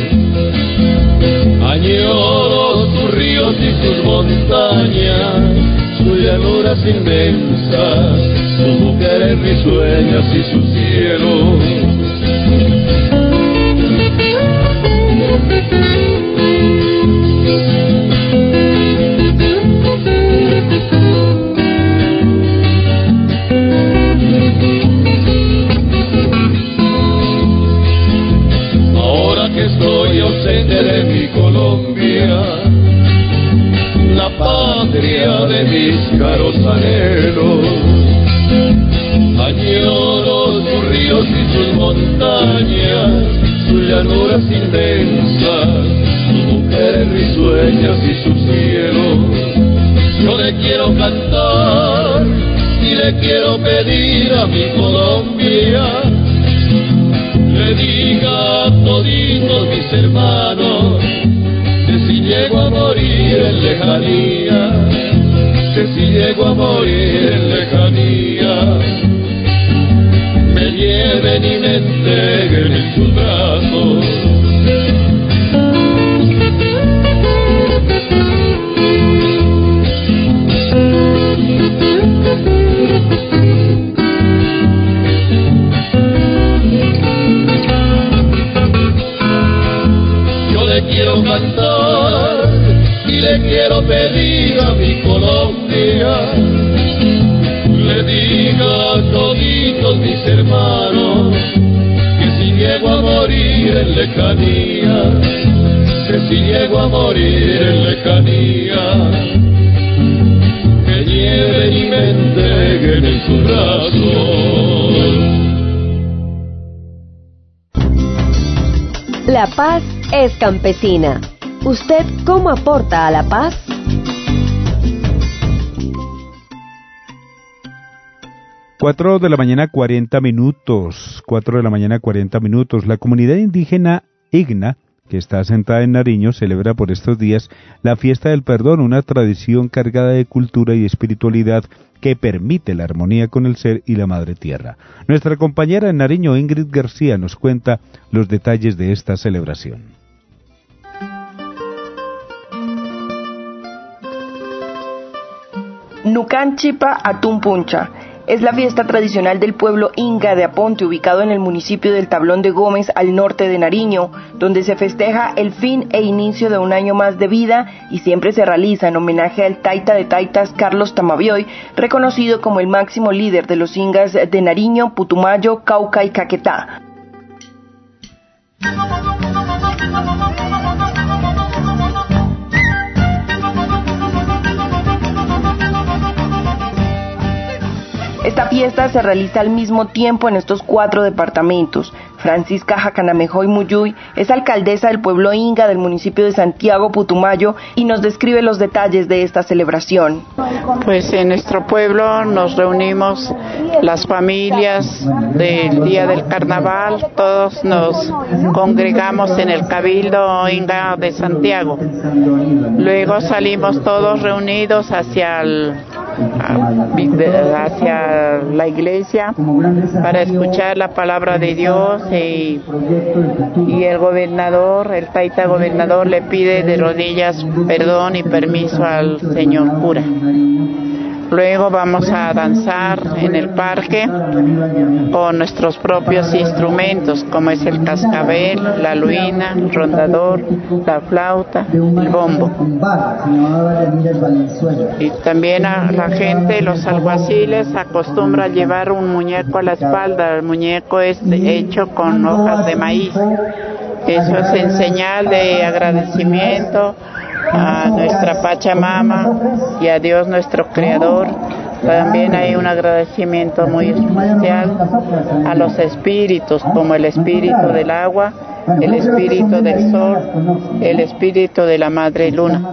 añoro sus ríos y sus montañas, sus llanuras inmensas, sus mujeres risueñas y sus cielos. De mi Colombia, la patria de mis caros anhelos, añoro sus ríos y sus montañas, sus llanuras inmensas, sus mujeres risueñas y sus cielos. Yo le quiero cantar y le quiero pedir a mi Colombia, le diga a toditos mis hermanos que si llego a morir en lejanía, que si llego a morir en lejanía, me lleven y me entreguen en sus brazos. Quiero cantar y le quiero pedir a mi Colombia, le diga a toditos mis hermanos que si llego a morir en lejanía, que si llego a morir en lejanía, me lleven y me entreguen en sus brazos. La paz es campesina. ¿Usted cómo aporta a la paz? Cuatro de la mañana, cuarenta minutos. Cuatro de la mañana, cuarenta minutos. La comunidad indígena Igna, que está asentada en Nariño, celebra por estos días la fiesta del perdón, una tradición cargada de cultura y espiritualidad que permite la armonía con el ser y la madre tierra. Nuestra compañera en Nariño, Ingrid García, nos cuenta los detalles de esta celebración. Nucanchipa Atumpuncha es la fiesta tradicional del pueblo Inga de Aponte, ubicado en el municipio del Tablón de Gómez, al norte de Nariño, donde se festeja el fin e inicio de un año más de vida y siempre se realiza en homenaje al taita de taitas Carlos Tamavioy, reconocido como el máximo líder de los Ingas de Nariño, Putumayo, Cauca y Caquetá. Esta fiesta se realiza al mismo tiempo en estos cuatro departamentos. Francisca Jacanamejoy Muyuy es alcaldesa del pueblo Inga del municipio de Santiago, Putumayo, y nos describe los detalles de esta celebración. Pues en nuestro pueblo nos reunimos las familias del día del carnaval, todos nos congregamos en el Cabildo Inga de Santiago. Luego salimos todos reunidos hacia el hacia la iglesia para escuchar la palabra de Dios y, y el gobernador, el taita gobernador le pide de rodillas perdón y permiso al señor cura. Luego vamos a danzar en el parque con nuestros propios instrumentos, como es el cascabel, la luina, el rondador, la flauta, el bombo. Y también a la gente, los alguaciles, acostumbra llevar un muñeco a la espalda. El muñeco es hecho con hojas de maíz. Eso es en señal de agradecimiento a nuestra Pachamama y a Dios nuestro Creador. También hay un agradecimiento muy especial a los espíritus, como el espíritu del agua, el espíritu del sol, el espíritu de la Madre Luna.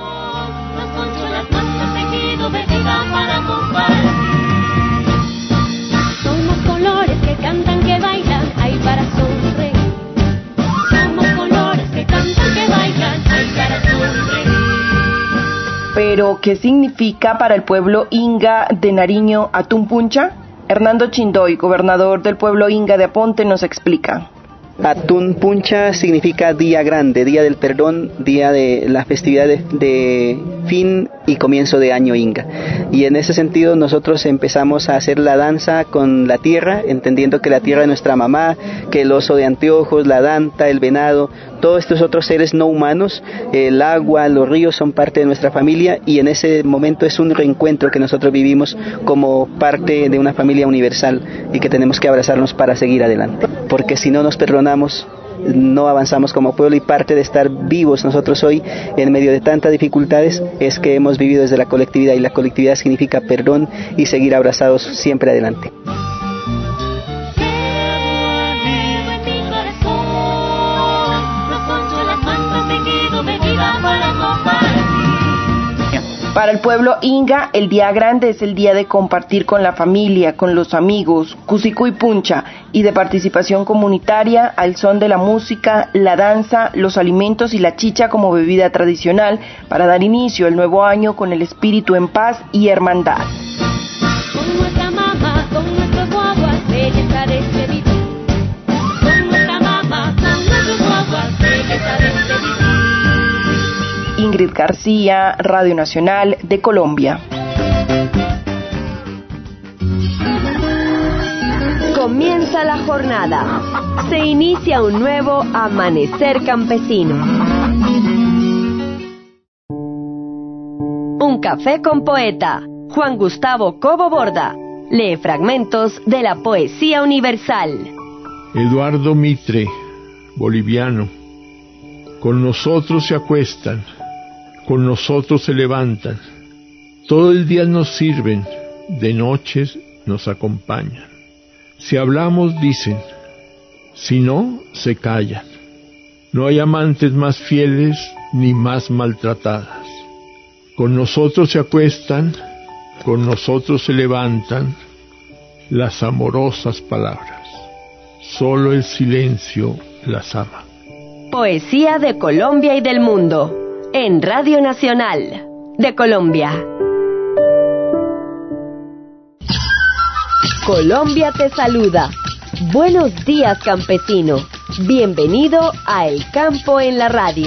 Somos colores que cantan, que bailan, hay para sonreír. Somos colores que cantan, que bailan, hay para sonreír. Pero, ¿qué significa para el pueblo Inga de Nariño Atunpuncha? Hernando Chindoy, gobernador del pueblo Inga de Aponte, nos explica. Atunpuncha significa día grande, día del perdón, día de la festividad de, de fin y comienzo de año Inga. Y en ese sentido nosotros empezamos a hacer la danza con la tierra, entendiendo que la tierra es nuestra mamá, que el oso de anteojos, la danta, el venado, todos estos otros seres no humanos, el agua, los ríos son parte de nuestra familia, y en ese momento es un reencuentro que nosotros vivimos como parte de una familia universal y que tenemos que abrazarnos para seguir adelante, porque si no nos perdonamos no avanzamos como pueblo, y parte de estar vivos nosotros hoy en medio de tantas dificultades es que hemos vivido desde la colectividad, y la colectividad significa perdón y seguir abrazados siempre adelante. Para el pueblo Inga, el día grande es el día de compartir con la familia, con los amigos, cusico y puncha, y de participación comunitaria al son de la música, la danza, los alimentos y la chicha como bebida tradicional, para dar inicio al nuevo año con el espíritu en paz y hermandad. Con nuestra mamá, con nuestros guaguas, belleza de este vivir. Con nuestra mamá, con nuestros guaguas, belleza de este vivir. Ingrid García, Radio Nacional de Colombia. Comienza la jornada. Se inicia un nuevo amanecer campesino. Un café con poeta. Juan Gustavo Cobo Borda lee fragmentos de la poesía universal. Eduardo Mitre, boliviano. Con nosotros se acuestan, con nosotros se levantan, todo el día nos sirven, de noches nos acompañan. Si hablamos dicen, si no, se callan. No hay amantes más fieles ni más maltratadas. Con nosotros se acuestan, con nosotros se levantan las amorosas palabras. Solo el silencio las ama. Poesía de Colombia y del mundo. En Radio Nacional de Colombia. Colombia te saluda. Buenos días, campesino. Bienvenido a El Campo en la Radio.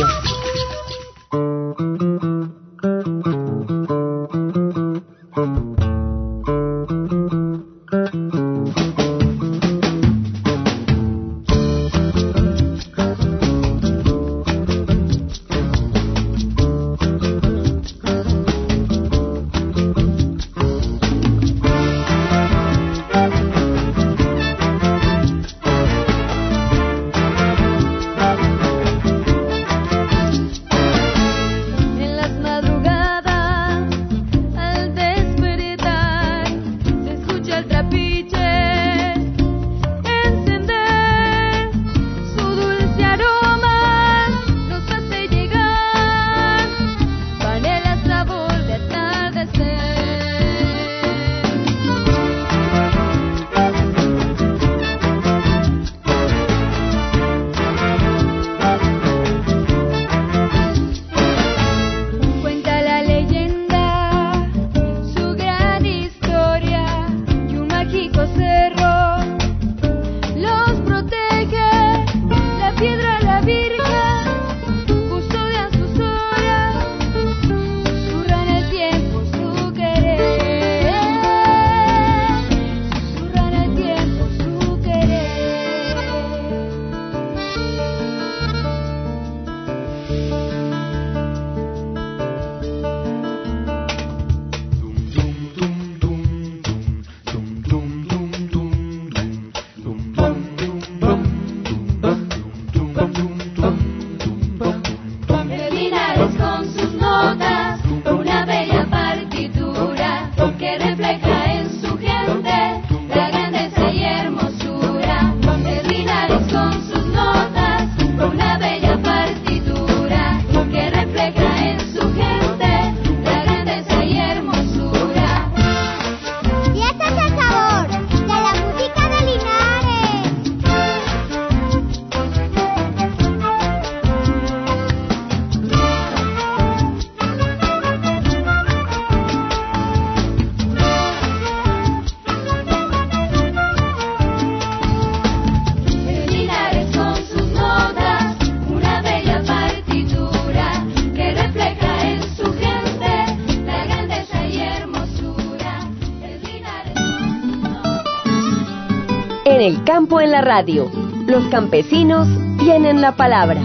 el campo en la radio. Los campesinos tienen la palabra.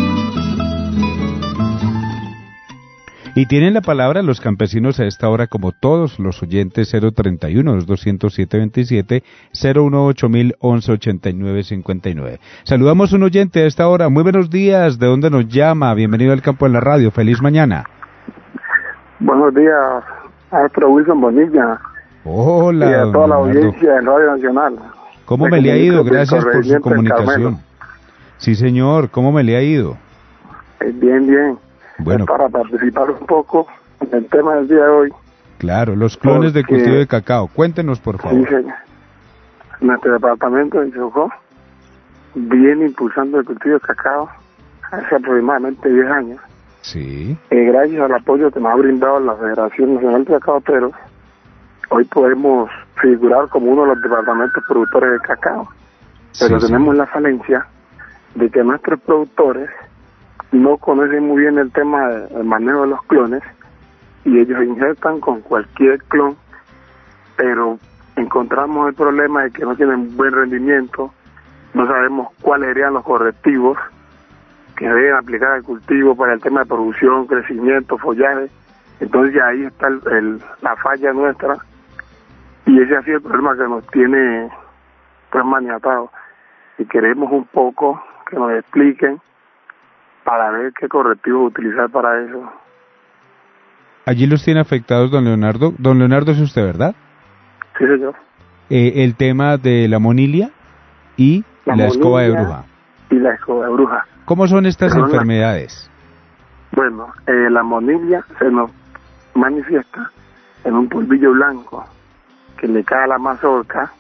Y tienen la palabra los campesinos a esta hora, como todos los oyentes. Cero treinta y uno, dos cero siete, veintisiete, cero uno ocho mil, once ochenta y nueve, cincuenta y nueve. Saludamos a un oyente a esta hora. Muy buenos días. ¿De dónde nos llama? Bienvenido al campo en la radio. Feliz mañana. Buenos días, maestro Wilson Bonilla. Hola. Y a toda la audiencia en Radio Nacional. ¿Cómo me le ha ido? Gracias por su comunicación. Sí, señor. ¿Cómo me le ha ido? Bien, bien. Bueno, para participar un poco en el tema del día de hoy. Claro, los clones de cultivo de cacao. Cuéntenos, por favor. Sí, señor. Nuestro departamento de Chocó viene impulsando el cultivo de cacao hace aproximadamente diez años. Sí. Eh, gracias al apoyo que nos ha brindado la Federación Nacional de Cacaoteros, hoy podemos figurar como uno de los departamentos productores de cacao. Pero sí, tenemos sí. la falencia de que nuestros productores no conocen muy bien el tema del manejo de los clones y ellos injertan con cualquier clon, pero encontramos el problema de que no tienen buen rendimiento, no sabemos cuáles serían los correctivos que deben aplicar al cultivo para el tema de producción, crecimiento, follaje. Entonces ya ahí está el, el, la falla nuestra y ese ha sido el problema que nos tiene pues maniatado y queremos un poco que nos expliquen para ver qué correctivos utilizar para eso. Allí los tiene afectados, don Leonardo. Don Leonardo, es usted, ¿verdad? Sí, señor. Eh, el tema de la monilia y la, la escoba de bruja. Y la escoba de bruja. ¿Cómo son estas Pero enfermedades? La, bueno, eh, la monilia se nos manifiesta en un polvillo blanco que le cae a la mazorca.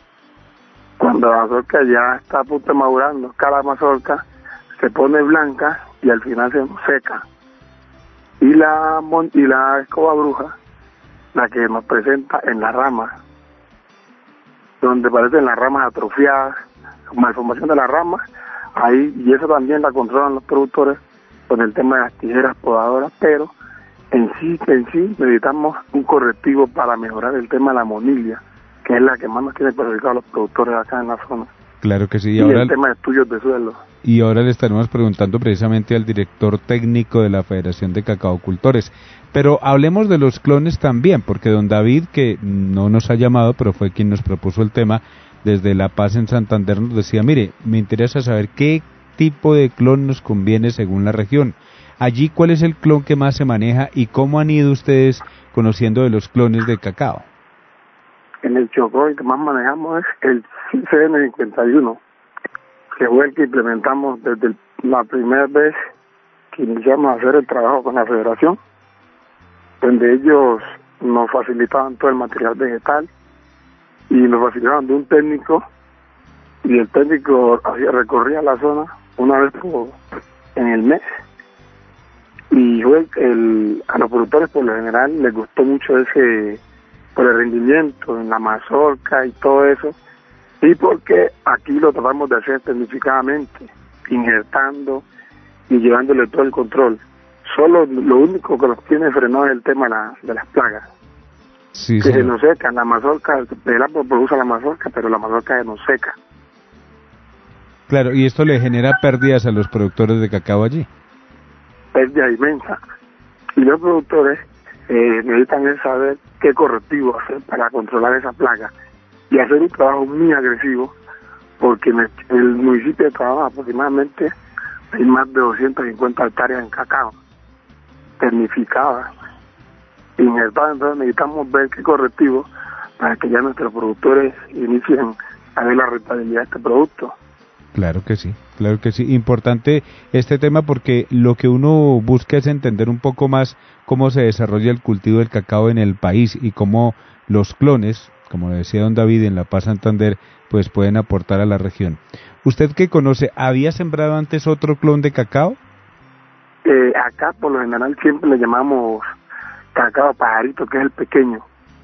Cuando la mazorca ya está a punto de madurando, cae la mazorca, se pone blanca y al final se seca. Y la y la escoba bruja, la que nos presenta en las ramas, donde aparecen las ramas atrofiadas, malformación de las ramas, ahí, y eso también la controlan los productores con el tema de las tijeras podadoras, pero en sí, en sí necesitamos un correctivo para mejorar el tema de la monilia, que es la que más nos tiene perjudicado a los productores acá en la zona. Claro que sí. Y, y ahora el tema de estudios de suelo. Y ahora le estaremos preguntando precisamente al director técnico de la Federación de Cacaocultores. Pero hablemos de los clones también, porque don David, que no nos ha llamado, pero fue quien nos propuso el tema, desde La Paz en Santander nos decía, mire, me interesa saber qué tipo de clon nos conviene según la región. Allí, ¿cuál es el clon que más se maneja y cómo han ido ustedes conociendo de los clones de cacao? En el Chocó, el que más manejamos es el C N cincuenta y uno, que fue el que implementamos desde el, la primera vez que iniciamos a hacer el trabajo con la federación, donde ellos nos facilitaban todo el material vegetal y nos facilitaban de un técnico, y el técnico hacía, recorría la zona una vez por, en el mes, y fue el, a los productores por lo general les gustó mucho ese, por el rendimiento en la mazorca y todo eso, y porque aquí lo tratamos de hacer tecnificadamente, injertando y llevándole todo el control. Solo lo único que los tiene frenado es el tema de, la, de las plagas. Sí, que sí. Se nos seca, la mazorca, el árbol produce la mazorca, pero la mazorca se nos seca. Claro, y esto le genera pérdidas a los productores de cacao allí. Pérdida inmensa. Y los productores eh, necesitan saber qué correctivo hacer para controlar esa plaga y hacer un trabajo muy agresivo, porque en el, el municipio de Trabajo aproximadamente hay más de doscientas cincuenta hectáreas en cacao, tecnificadas, injertadas. Entonces necesitamos ver qué correctivo para que ya nuestros productores inicien a ver la rentabilidad de este producto. Claro que sí, claro que sí. Importante este tema porque lo que uno busca es entender un poco más cómo se desarrolla el cultivo del cacao en el país y cómo los clones, como decía don David, en La Paz, Santander, pues pueden aportar a la región. ¿Usted qué conoce? ¿Había sembrado antes otro clon de cacao? Eh, acá por lo general siempre le llamamos cacao pajarito, que es el pequeño.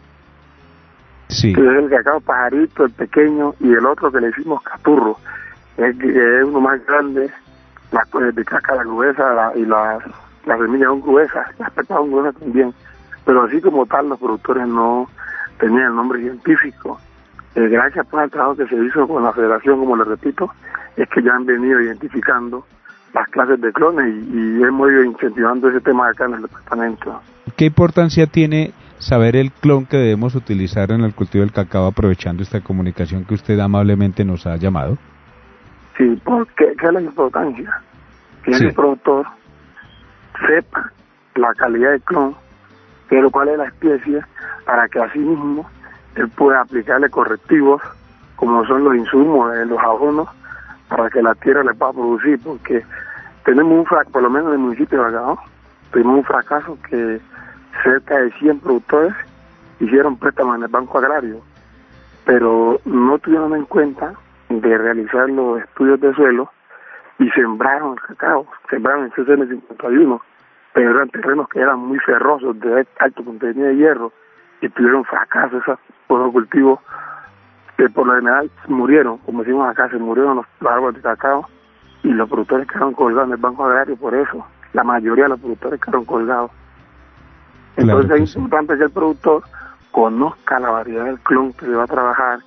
Sí. Que es el cacao pajarito, el pequeño, y el otro que le decimos caturro, es, es uno más grande, la de caca la gruesa la, y las las semillas son gruesas, las pepas son gruesas también, pero así como tal los productores no tenían el nombre científico Eh, gracias pues al trabajo que se hizo con la federación, como les repito, es que ya han venido identificando las clases de clones y, y hemos ido incentivando ese tema acá en el departamento. ¿Qué importancia tiene saber el clon que debemos utilizar en el cultivo del cacao, aprovechando esta comunicación que usted amablemente nos ha llamado? Sí, porque ¿qué es la importancia? Que sí. El productor sepa la calidad del clon, pero cuál es la especie, para que así mismo él pueda aplicarle correctivos, como son los insumos, eh, los abonos, para que la tierra le pueda producir, porque tenemos un fracaso, por lo menos en el municipio de Bacao, tuvimos un fracaso que cerca de cien productores hicieron préstamos en el Banco Agrario, pero no tuvieron en cuenta de realizar los estudios de suelo y sembraron el cacao, sembraron el C C N cincuenta y uno, pero eran terrenos que eran muy ferrosos, de alto contenido de hierro, y tuvieron fracaso esos cultivos que por lo general murieron, como decimos acá, se murieron los, los árboles de cacao y los productores quedaron colgados en el Banco Agrario por eso. La mayoría de los productores quedaron colgados. Entonces claro, es importante sí. que el productor conozca la variedad del clon que le va a trabajar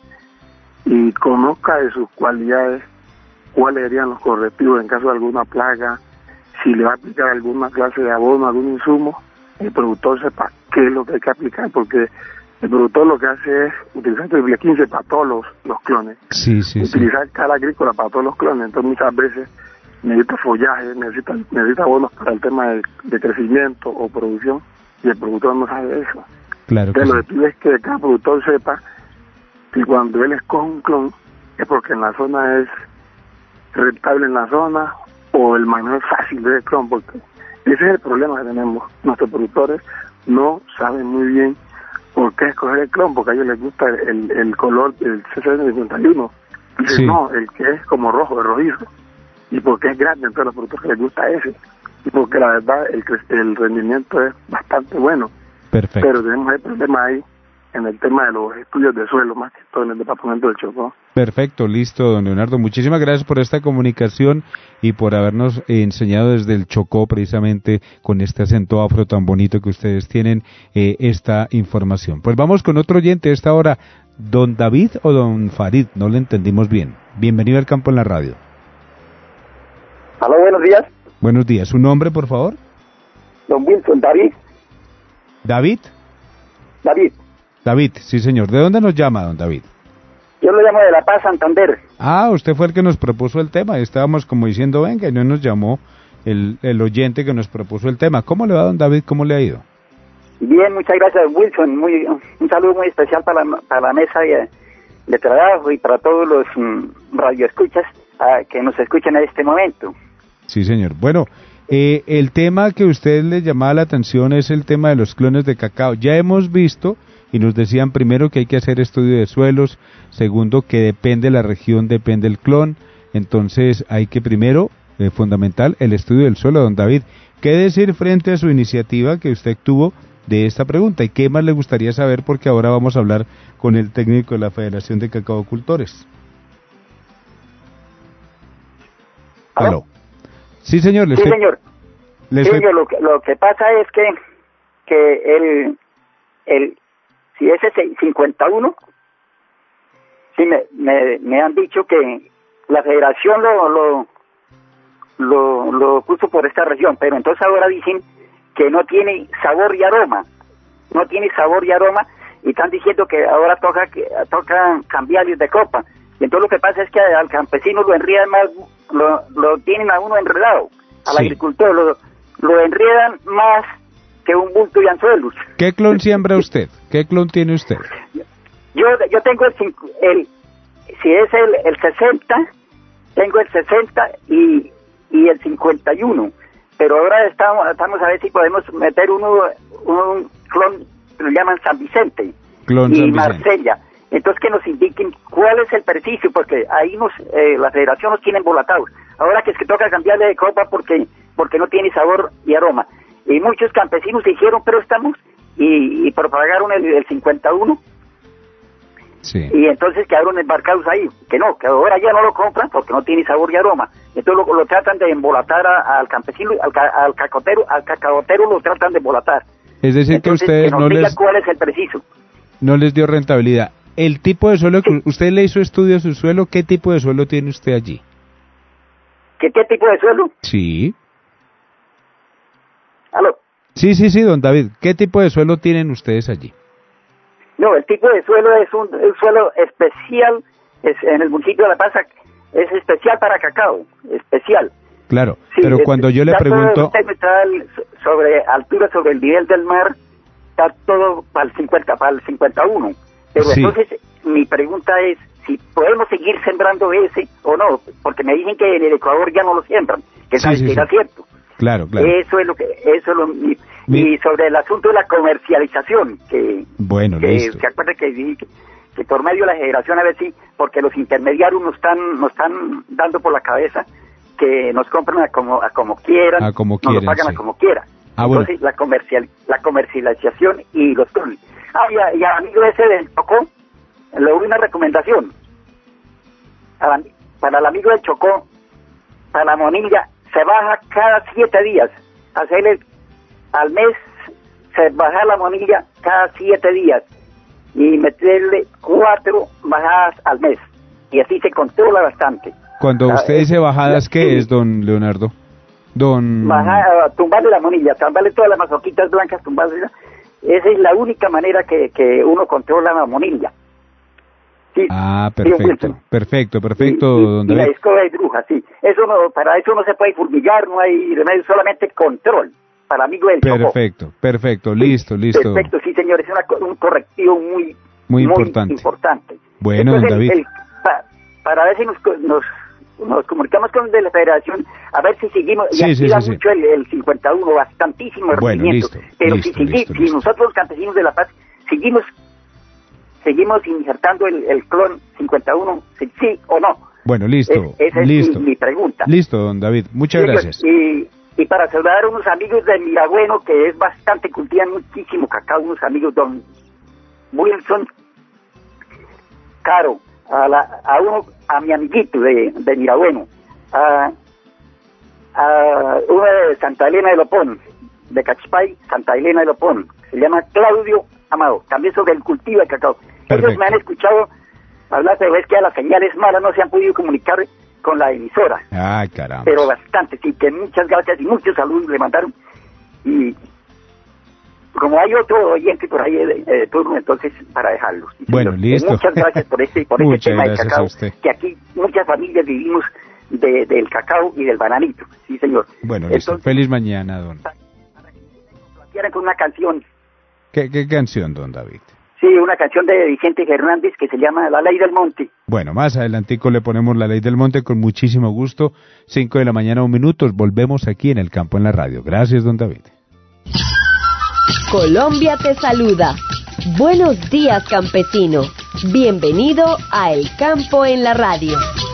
y conozca de sus cualidades, cuáles serían los correctivos en caso de alguna plaga, si le va a aplicar alguna clase de abono, algún insumo, el productor sepa qué es lo que hay que aplicar, porque el productor lo que hace es utilizar triple quince para todos los, los clones. Sí, sí, utilizar sí. cara agrícola para todos los clones. Entonces muchas veces necesita follaje, necesita, necesita abonos para el tema de, de crecimiento o producción, y el productor no sabe eso. Claro que Entonces sí. lo que pide es que cada productor sepa que cuando él escoge un clon es porque en la zona es rentable en la zona, o el manejo es fácil del clon, porque ese es el problema que tenemos. Nuestros productores no saben muy bien por qué escoger el clon, porque a ellos les gusta el, el color del C C N cincuenta y uno. Dicen, sí. no, el que es como rojo, el rojizo. Y porque es grande, entonces a los productores les gusta ese. Y porque la verdad el, el rendimiento es bastante bueno. Perfecto. Pero tenemos el problema ahí en el tema de los estudios de suelo, más que todo en el departamento del Chocó. Perfecto, listo, don Leonardo. Muchísimas gracias por esta comunicación y por habernos enseñado desde el Chocó, precisamente con este acento afro tan bonito que ustedes tienen, eh, esta información. Pues vamos con otro oyente a esta hora, don David o don Farid, no le entendimos bien. Bienvenido al Campo en la Radio. Aló, buenos días. Buenos días. ¿Su nombre, por favor? Don Wilson, David. ¿David? David. David, sí señor. ¿De dónde nos llama, don David? Yo lo llamo de La Paz, Santander. Ah, usted fue el que nos propuso el tema. Estábamos como diciendo, venga, y no nos llamó el, el oyente que nos propuso el tema. ¿Cómo le va, don David? ¿Cómo le ha ido? Bien, muchas gracias, Wilson. Muy, un saludo muy especial para la, para la mesa de, de trabajo y para todos los um, radioescuchas uh, que nos escuchan en este momento. Sí, señor. Bueno, eh, el tema que a usted le llamaba la atención es el tema de los clones de cacao. Ya hemos visto, y nos decían primero que hay que hacer estudio de suelos, segundo que depende de la región, depende el clon, entonces hay que primero, eh, fundamental, el estudio del suelo. Don David, ¿qué decir frente a su iniciativa que usted tuvo de esta pregunta? ¿Y qué más le gustaría saber? Porque ahora vamos a hablar con el técnico de la Federación de Cacaocultores. ¿Aló? ¿Aló? Sí, señor. Sí, estoy... señor. Le sí, estoy... señor, lo que, lo que pasa es que, que el, el, si es ese cincuenta y uno, sí me, me, me han dicho que la federación lo, lo, lo, lo puso por esta región, pero entonces ahora dicen que no tiene sabor y aroma, no tiene sabor y aroma, y están diciendo que ahora toca, que, toca cambiarles de copa. Y entonces lo que pasa es que al campesino lo enredan más, lo, lo tienen a uno enredado, al sí. agricultor lo, lo enredan más que un bulto de anzuelos. ¿Qué clon siembra usted? ¿Qué clon tiene usted? Yo yo tengo el, el si es el, el sesenta, tengo el sesenta y, y el cincuenta y uno, pero ahora estamos, estamos a ver si podemos meter uno, un clon, lo llaman San Vicente, clon y San Vicente. Marsella. Entonces que nos indiquen cuál es el beneficio, porque ahí nos eh, la federación nos tiene embolatados. Ahora que es que toca cambiarle de copa porque porque no tiene sabor y aroma. Y muchos campesinos hicieron préstamos y, y propagaron el, el cincuenta y uno. Sí. Y entonces quedaron embarcados ahí. Que no, que ahora ya no lo compran porque no tiene sabor y aroma. Entonces lo, lo tratan de embolatar a, al campesino, al, al cacotero, al cacaotero lo tratan de embolatar. Es decir, entonces, que ustedes que nos no diga les... cuál es el preciso. No les dio rentabilidad. el tipo de suelo que usted le hizo estudio a su suelo, ¿qué tipo de suelo tiene usted allí? ¿Qué, qué tipo de suelo? Sí. ¿Aló? Sí, sí, sí, don David. ¿Qué tipo de suelo tienen ustedes allí? No, el tipo de suelo es un, un suelo especial, es en el municipio de La Paz, es especial para cacao, especial. Claro, sí, pero cuando yo le pregunto... Está sobre altura, sobre el nivel del mar, está todo para el cincuenta, para el cincuenta y uno. Pero sí. Entonces, mi pregunta es si podemos seguir sembrando ese o no, porque me dicen que en el Ecuador ya no lo siembran, que sí, sí, será sí. cierto. Claro, claro. Eso es lo que, eso es lo, y, mi... y sobre el asunto de la comercialización, que, bueno, que listo. se acuerda que, que, que por medio de la Federación, a ver si, porque los intermediarios nos están, nos están dando por la cabeza que nos compran a como, a como quieran, a como nos quieren, lo pagan sí. a como quieran. Ah, Entonces, bueno. la comercial, la comercialización y los turnos. Ah, y, a, y al amigo ese del Chocó, le doy una recomendación. Para, para el amigo del Chocó, para la monilla, se baja cada siete días. Hacerle al mes, se baja la monilla cada siete días. Y meterle cuatro bajadas al mes. Y así se controla bastante. Cuando usted dice bajadas, ¿qué sí. es, don Leonardo? Don... Bajar, tumbarle la monilla, tumbarle todas las mazoquitas blancas, tumbarle. Esa es la única manera que, que uno controla la monilla. Sí, ah, perfecto, sí, perfecto, perfecto, y, y, don David. Y la David. escoba de bruja, sí. Eso no, para eso no se puede fumigar, no hay remedio, solamente control. Para amigo del Perfecto, Chocó. perfecto, listo, sí, listo. Perfecto, sí, señor, es una, un correctivo muy, muy importante. Muy importante. Bueno, Entonces, don David. El, el, pa, para ver si nos, nos, nos comunicamos con de la Federación, a ver si seguimos, sí, y sí, da sí, mucho sí. el, el cincuenta y uno, bastantísimo bueno, rendimiento. listo, pero listo, si, listo, si listo. nosotros los campesinos de La Paz seguimos seguimos injertando el, el clon cincuenta y uno, sí, sí o no. Bueno, listo, es, esa listo. es mi, mi pregunta. Listo, don David, muchas sí, gracias. Y, y para saludar a unos amigos de Mirabueno, que es bastante, cultivan muchísimo cacao, unos amigos, don Wilson Caro, a, la, a uno, a mi amiguito de, de Mirabueno, a, a uno de Santa Elena de Lopón, de Cachipay, Santa Elena de Lopón, se llama Claudio Amado, también sobre el cultivo de cacao. Perfecto. Ellos me han escuchado hablar, pero es que a las señales malas no se han podido comunicar con la emisora. Ah, caramba. Pero bastante, sí, que muchas gracias y muchos saludos le mandaron. Y como hay otro oyente por ahí de, de turno, entonces para dejarlos. Sí, bueno, señor. listo. Muchas gracias por este, por este tema del cacao, que aquí muchas familias vivimos de, del cacao y del bananito. Sí, señor. Bueno, listo. Entonces, feliz mañana, don. Para que me con una canción. ¿Qué, ¿Qué canción, don David? Sí, una canción de Vicente Fernández que se llama La Ley del Monte. Bueno, más adelantico le ponemos La Ley del Monte con muchísimo gusto. Cinco de la mañana, un minuto. Volvemos aquí en El Campo en la Radio. Gracias, don David. Colombia te saluda. Buenos días, campesino. Bienvenido a El Campo en la Radio.